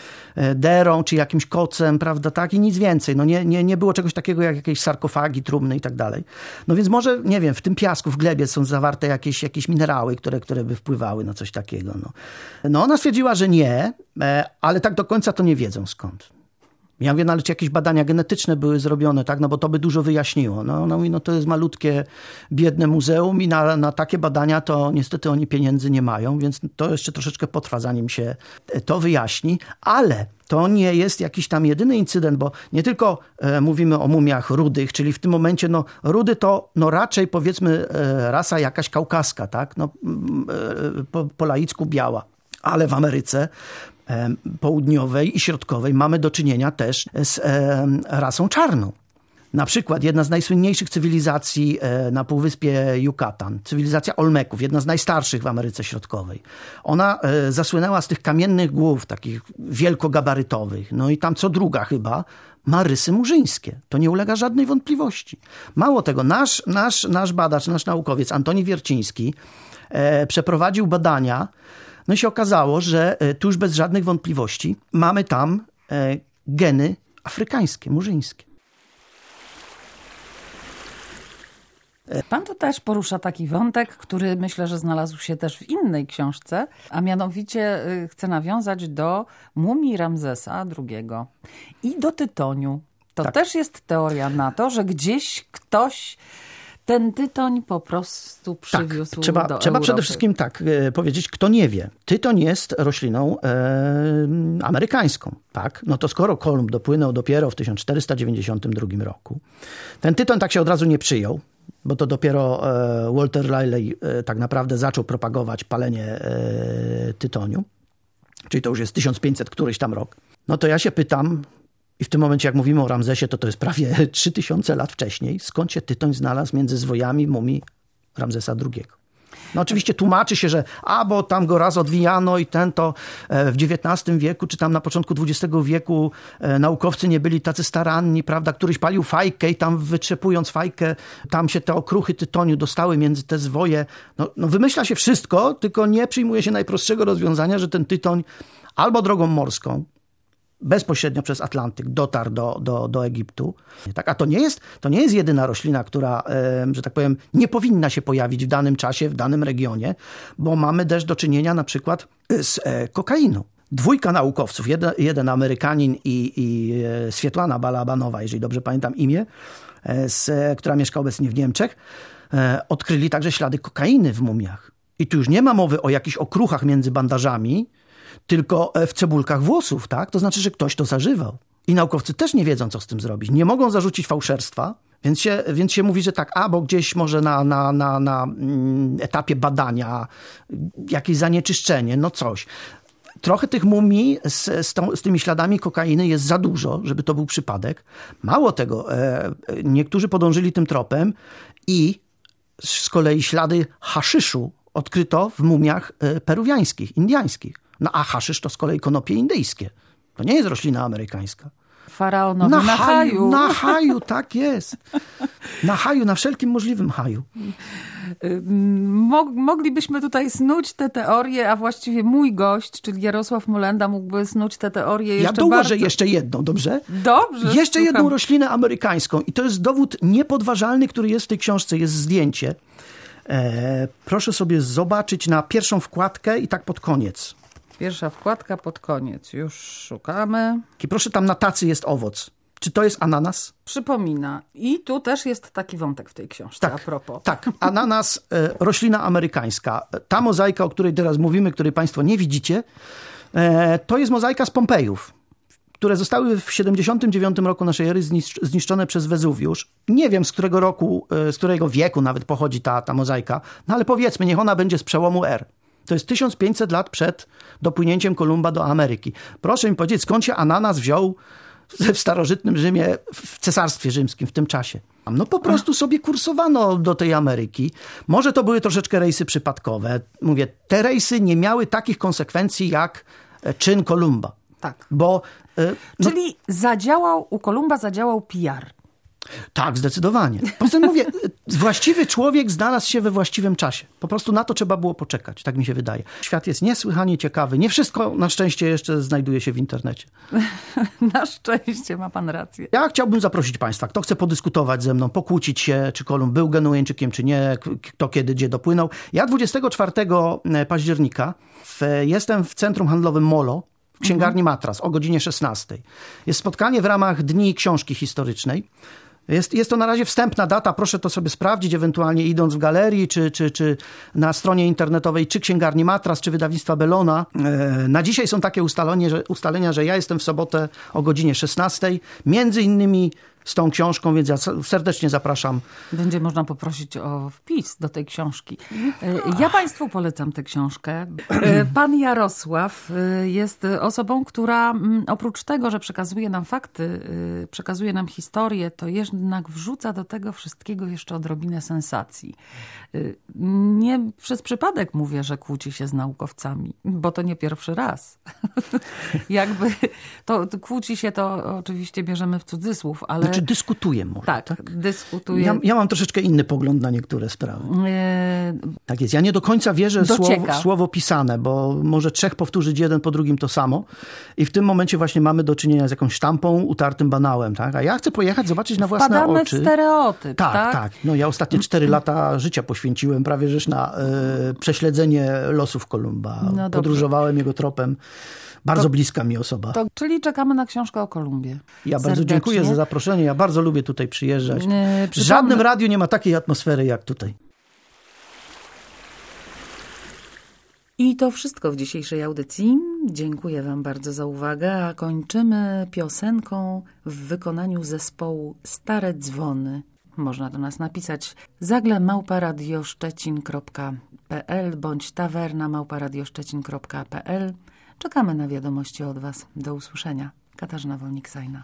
[SPEAKER 11] e, derą, czy jakimś kocem, prawda, tak, i nic więcej. No nie, nie, nie było czegoś takiego jak jakieś sarkofagi, trumny i tak dalej. No więc może, nie wiem, w tym piasku, w glebie są zawarte jakieś, jakieś minerały, które, które by wpływały na coś takiego. No. no ona stwierdziła, że nie, e, ale tak do końca to nie wiedzą skąd. Ja mówię, no ale czy jakieś badania genetyczne były zrobione, tak? No bo to by dużo wyjaśniło. No, no, no to jest malutkie, biedne muzeum i na, na takie badania to niestety oni pieniędzy nie mają, więc to jeszcze troszeczkę potrwa, zanim się to wyjaśni. Ale to nie jest jakiś tam jedyny incydent, bo nie tylko e, mówimy o mumiach rudych, czyli w tym momencie no, rudy to no, raczej powiedzmy e, rasa jakaś kaukaska, tak? No, e, po, po laicku biała. Ale w Ameryce e, Południowej i Środkowej mamy do czynienia też z e, rasą czarną. Na przykład jedna z najsłynniejszych cywilizacji na półwyspie Yucatan, cywilizacja Olmeków, jedna z najstarszych w Ameryce Środkowej. Ona zasłynęła z tych kamiennych głów, takich wielkogabarytowych. No i tam co druga chyba ma rysy murzyńskie. To nie ulega żadnej wątpliwości. Mało tego, nasz, nasz, nasz badacz, nasz naukowiec Antoni Wierciński e, przeprowadził badania. No i się okazało, że e, tu już bez żadnych wątpliwości mamy tam e, geny afrykańskie, murzyńskie.
[SPEAKER 1] Pan tu też porusza taki wątek, który myślę, że znalazł się też w innej książce, a mianowicie chce nawiązać do mumii Ramzesa drugiego i do tytoniu. To tak. Też jest teoria na to, że gdzieś ktoś ten tytoń po prostu przywiózł
[SPEAKER 11] tak, trzeba,
[SPEAKER 1] do
[SPEAKER 11] Trzeba
[SPEAKER 1] Europy.
[SPEAKER 11] przede wszystkim tak e, powiedzieć, kto nie wie. Tytoń jest rośliną e, amerykańską. Tak? No to skoro Kolumb dopłynął dopiero w tysiąc czterysta dziewięćdziesiątym drugim roku, ten tytoń tak się od razu nie przyjął, bo to dopiero Walter Raleigh tak naprawdę zaczął propagować palenie tytoniu, czyli to już jest tysiąc pięćset któryś tam rok. No to ja się pytam, i w tym momencie jak mówimy o Ramzesie, to to jest prawie trzy tysiące lat wcześniej, skąd się tytoń znalazł między zwojami mumii Ramzesa drugiego. No oczywiście tłumaczy się, że a, bo tam go raz odwijano i ten to w dziewiętnastym wieku, czy tam na początku dwudziestego wieku naukowcy nie byli tacy staranni, prawda, któryś palił fajkę i tam wytrzepując fajkę, tam się te okruchy tytoniu dostały między te zwoje. No, no wymyśla się wszystko, tylko nie przyjmuje się najprostszego rozwiązania, że ten tytoń albo drogą morską, bezpośrednio przez Atlantyk dotarł do, do, do Egiptu. Tak? A to nie, jest, to nie jest jedyna roślina, która, że tak powiem, nie powinna się pojawić w danym czasie, w danym regionie, bo mamy też do czynienia na przykład z kokainą. Dwójka naukowców, jeden, jeden Amerykanin i, i Swietłana Balabanowa, jeżeli dobrze pamiętam imię, z, która mieszka obecnie w Niemczech, odkryli także ślady kokainy w mumiach. I tu już nie ma mowy o jakichś okruchach między bandażami, tylko w cebulkach włosów, tak? To znaczy, że ktoś to zażywał. I naukowcy też nie wiedzą, co z tym zrobić. Nie mogą zarzucić fałszerstwa, więc się, więc się mówi, że tak, a, bo gdzieś może na, na, na, na etapie badania jakieś zanieczyszczenie, no coś. Trochę tych mumii z, z, tą, z tymi śladami kokainy jest za dużo, żeby to był przypadek. Mało tego, e, niektórzy podążyli tym tropem i z kolei ślady haszyszu odkryto w mumiach peruwiańskich, indiańskich. No a haszysz to z kolei konopie indyjskie. To nie jest roślina amerykańska.
[SPEAKER 1] Faraonowi na, na haju.
[SPEAKER 11] Na haju, tak jest. Na haju, na wszelkim możliwym haju.
[SPEAKER 1] Moglibyśmy tutaj snuć te teorie, a właściwie mój gość, czyli Jarosław Molenda, mógłby snuć te teorie jeszcze
[SPEAKER 11] Ja dołożę
[SPEAKER 1] bardzo...
[SPEAKER 11] jeszcze jedną, dobrze?
[SPEAKER 1] Dobrze.
[SPEAKER 11] Jeszcze
[SPEAKER 1] słucham.
[SPEAKER 11] jedną roślinę amerykańską. I to jest dowód niepodważalny, który jest w tej książce. Jest zdjęcie. E, proszę sobie zobaczyć na pierwszą wkładkę i tak pod koniec.
[SPEAKER 1] Pierwsza wkładka pod koniec. Już szukamy.
[SPEAKER 11] I proszę, tam na tacy jest owoc. Czy to jest ananas?
[SPEAKER 1] Przypomina. I tu też jest taki wątek w tej książce,
[SPEAKER 11] tak,
[SPEAKER 1] a propos.
[SPEAKER 11] Tak, ananas, e, roślina amerykańska. Ta mozaika, o której teraz mówimy, której państwo nie widzicie, e, to jest mozaika z Pompejów, które zostały w siedemdziesiątym dziewiątym roku naszej ery zniszczone przez Wezuwiusz. Nie wiem, z którego roku, z którego wieku nawet pochodzi ta, ta mozaika, no ale powiedzmy, niech ona będzie z przełomu er. To jest tysiąc pięćset lat przed dopłynięciem Kolumba do Ameryki. Proszę mi powiedzieć, skąd się ananas wziął w starożytnym Rzymie, w cesarstwie rzymskim w tym czasie? No po prostu sobie kursowano do tej Ameryki. Może to były troszeczkę rejsy przypadkowe. Mówię, te rejsy nie miały takich konsekwencji jak czyn Kolumba.
[SPEAKER 1] Tak.
[SPEAKER 11] Bo, no,
[SPEAKER 1] czyli zadziałał, u Kolumba zadziałał P R.
[SPEAKER 11] Tak, zdecydowanie. Poza tym mówię, właściwy człowiek znalazł się we właściwym czasie. Po prostu na to trzeba było poczekać, tak mi się wydaje. Świat jest niesłychanie ciekawy. Nie wszystko na szczęście jeszcze znajduje się w internecie.
[SPEAKER 1] Na szczęście, ma pan rację.
[SPEAKER 11] Ja chciałbym zaprosić państwa, kto chce podyskutować ze mną, pokłócić się, czy Kolumb był Genueńczykiem, czy nie, kto kiedy, gdzie dopłynął. Ja dwudziestego czwartego października w, jestem w centrum handlowym Molo, w księgarni Matras o godzinie szesnastej. Jest spotkanie w ramach Dni Książki Historycznej. Jest, jest to na razie wstępna data, proszę to sobie sprawdzić, ewentualnie idąc w galerii, czy, czy, czy na stronie internetowej, czy księgarni Matras, czy wydawnictwa Bellona. Na dzisiaj są takie ustalenia, że, ustalenia, że ja jestem w sobotę o godzinie szesnastej, między innymi z tą książką, więc ja serdecznie zapraszam.
[SPEAKER 1] Będzie można poprosić o wpis do tej książki. Ja Państwu polecam tę książkę. Pan Jarosław jest osobą, która oprócz tego, że przekazuje nam fakty, przekazuje nam historię, to jednak wrzuca do tego wszystkiego jeszcze odrobinę sensacji. Nie przez przypadek mówię, że kłóci się z naukowcami, bo to nie pierwszy raz. Jakby to kłóci się, to oczywiście bierzemy w cudzysłów, ale
[SPEAKER 11] Czy dyskutuje może?
[SPEAKER 1] Tak, tak? dyskutuje.
[SPEAKER 11] Ja, ja mam troszeczkę inny pogląd na niektóre sprawy.
[SPEAKER 1] E...
[SPEAKER 11] Tak jest. Ja nie do końca wierzę w słowo, słowo pisane, bo może trzech powtórzyć jeden po drugim to samo. I w tym momencie właśnie mamy do czynienia z jakąś sztampą, utartym banałem. Tak? A ja chcę pojechać, zobaczyć na własne
[SPEAKER 1] Wpadamy
[SPEAKER 11] oczy.
[SPEAKER 1] w stereotyp.
[SPEAKER 11] Tak,
[SPEAKER 1] tak,
[SPEAKER 11] tak. No ja ostatnie cztery lata życia poświęciłem prawie rzecz na y, prześledzenie losów Kolumba. No Podróżowałem jego tropem. Bardzo to, bliska mi osoba.
[SPEAKER 1] To, czyli czekamy na książkę o Kolumbie.
[SPEAKER 11] Ja Serdecznie. bardzo dziękuję za zaproszenie. Ja bardzo lubię tutaj przyjeżdżać.
[SPEAKER 1] Yy,
[SPEAKER 11] w żadnym radiu nie ma takiej atmosfery jak tutaj.
[SPEAKER 1] I to wszystko w dzisiejszej audycji. Dziękuję Wam bardzo za uwagę, a kończymy piosenką w wykonaniu zespołu Stare Dzwony. Można do nas napisać zagle małpa radio szczecin kropka p l bądź tawerna małpa radio szczecin kropka p l. Czekamy na wiadomości od Was. Do usłyszenia. Katarzyna Wolnik-Sajna.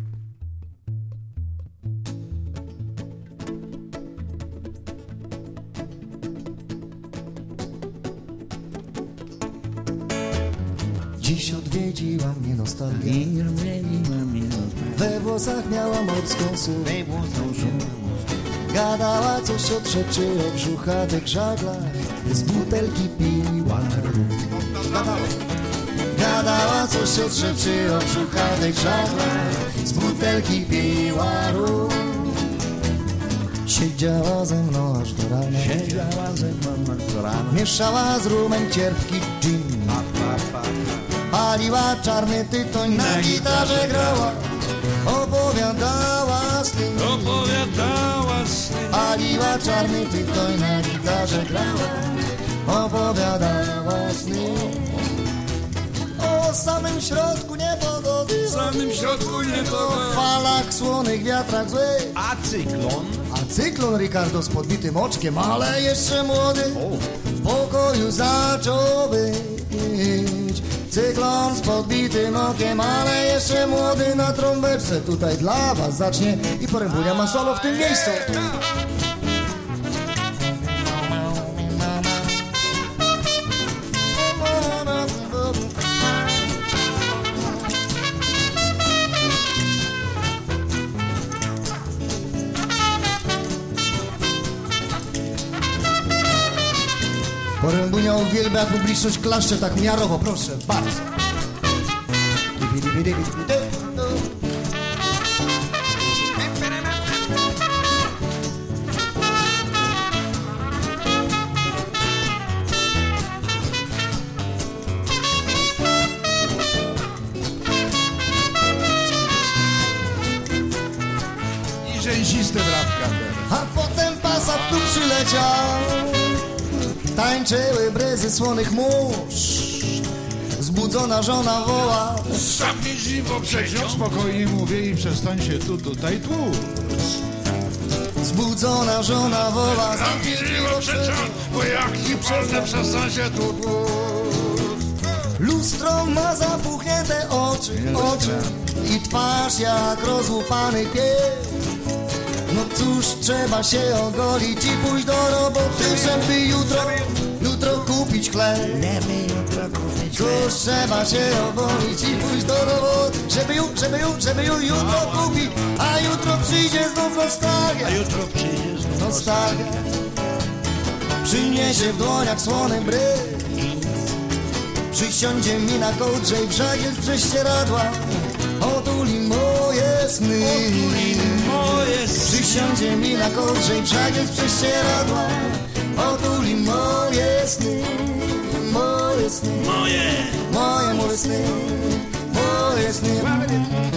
[SPEAKER 12] Dziś odwiedziła mnie nostalgia. We włosach miała morską sól. Gadała coś o trzecie, o brzuchatych żaglach. Z butelki piła rum. Gadała coś o trzecie, o brzuchatych żaglach. Z butelki piła rum. Siedziała ze mną aż do rana. Siedziała ze mną aż do rana. Mieszała z rumem cierpki gin. Paliła czarny tytoń, na gitarze grała. Opowiadała sny. Opowiadała sny. Paliła czarny tytoń, na gitarze grała. Opowiadała sny. O samym środku niepogody. W samym środku niepogody. O falach słonych, wiatrach złych. A cyklon? A cyklon Ricardo z podbitym oczkiem, ale jeszcze młody. W pokoju zaczął być. Cyklon z podbitym okiem, ale jeszcze młody. Na trąbeczce tutaj dla was zacznie i porębunia ma solo w tym miejscu. Porębunia uwielbia publiczność, klaszcze tak miarowo, proszę, bardzo.
[SPEAKER 13] I rzęsiste wrapka.
[SPEAKER 12] A potem Passat tu przyleciał. Tańczyły bryzy słonych mórz. Zbudzona żona woła.
[SPEAKER 13] Zamknij dziwo, przeciąg. Spokojnie mówię i przestań się tu, tutaj, tłuc.
[SPEAKER 12] Zbudzona żona woła.
[SPEAKER 13] Zamknij dziwo, przeciąg, bo jak nie przestań, przestań się tu tłuc.
[SPEAKER 12] Lustro ma zapuchnięte oczy, oczy i twarz jak rozłupany pies. No cóż, trzeba się ogolić i pójść do roboty, żeby jutro, jutro kupić chleb. Cóż, trzeba się ogolić i pójść do roboty, żeby ju, żeby ju, żeby ju jutro kupić, a jutro przyjdzie znów nostalgia. A jutro przyjdzie znów nostalgia. Przyniesie w dłoniach słony bryk. Przysiądzie mi na kołdrze i wszak z prześcieradła. Otuli moje sny. Przysiądzie mi na kołdrze i wszak z prześcieradła. Otuli moje sny. Moje sny. Moje. Moje, moje sny. Moje sny.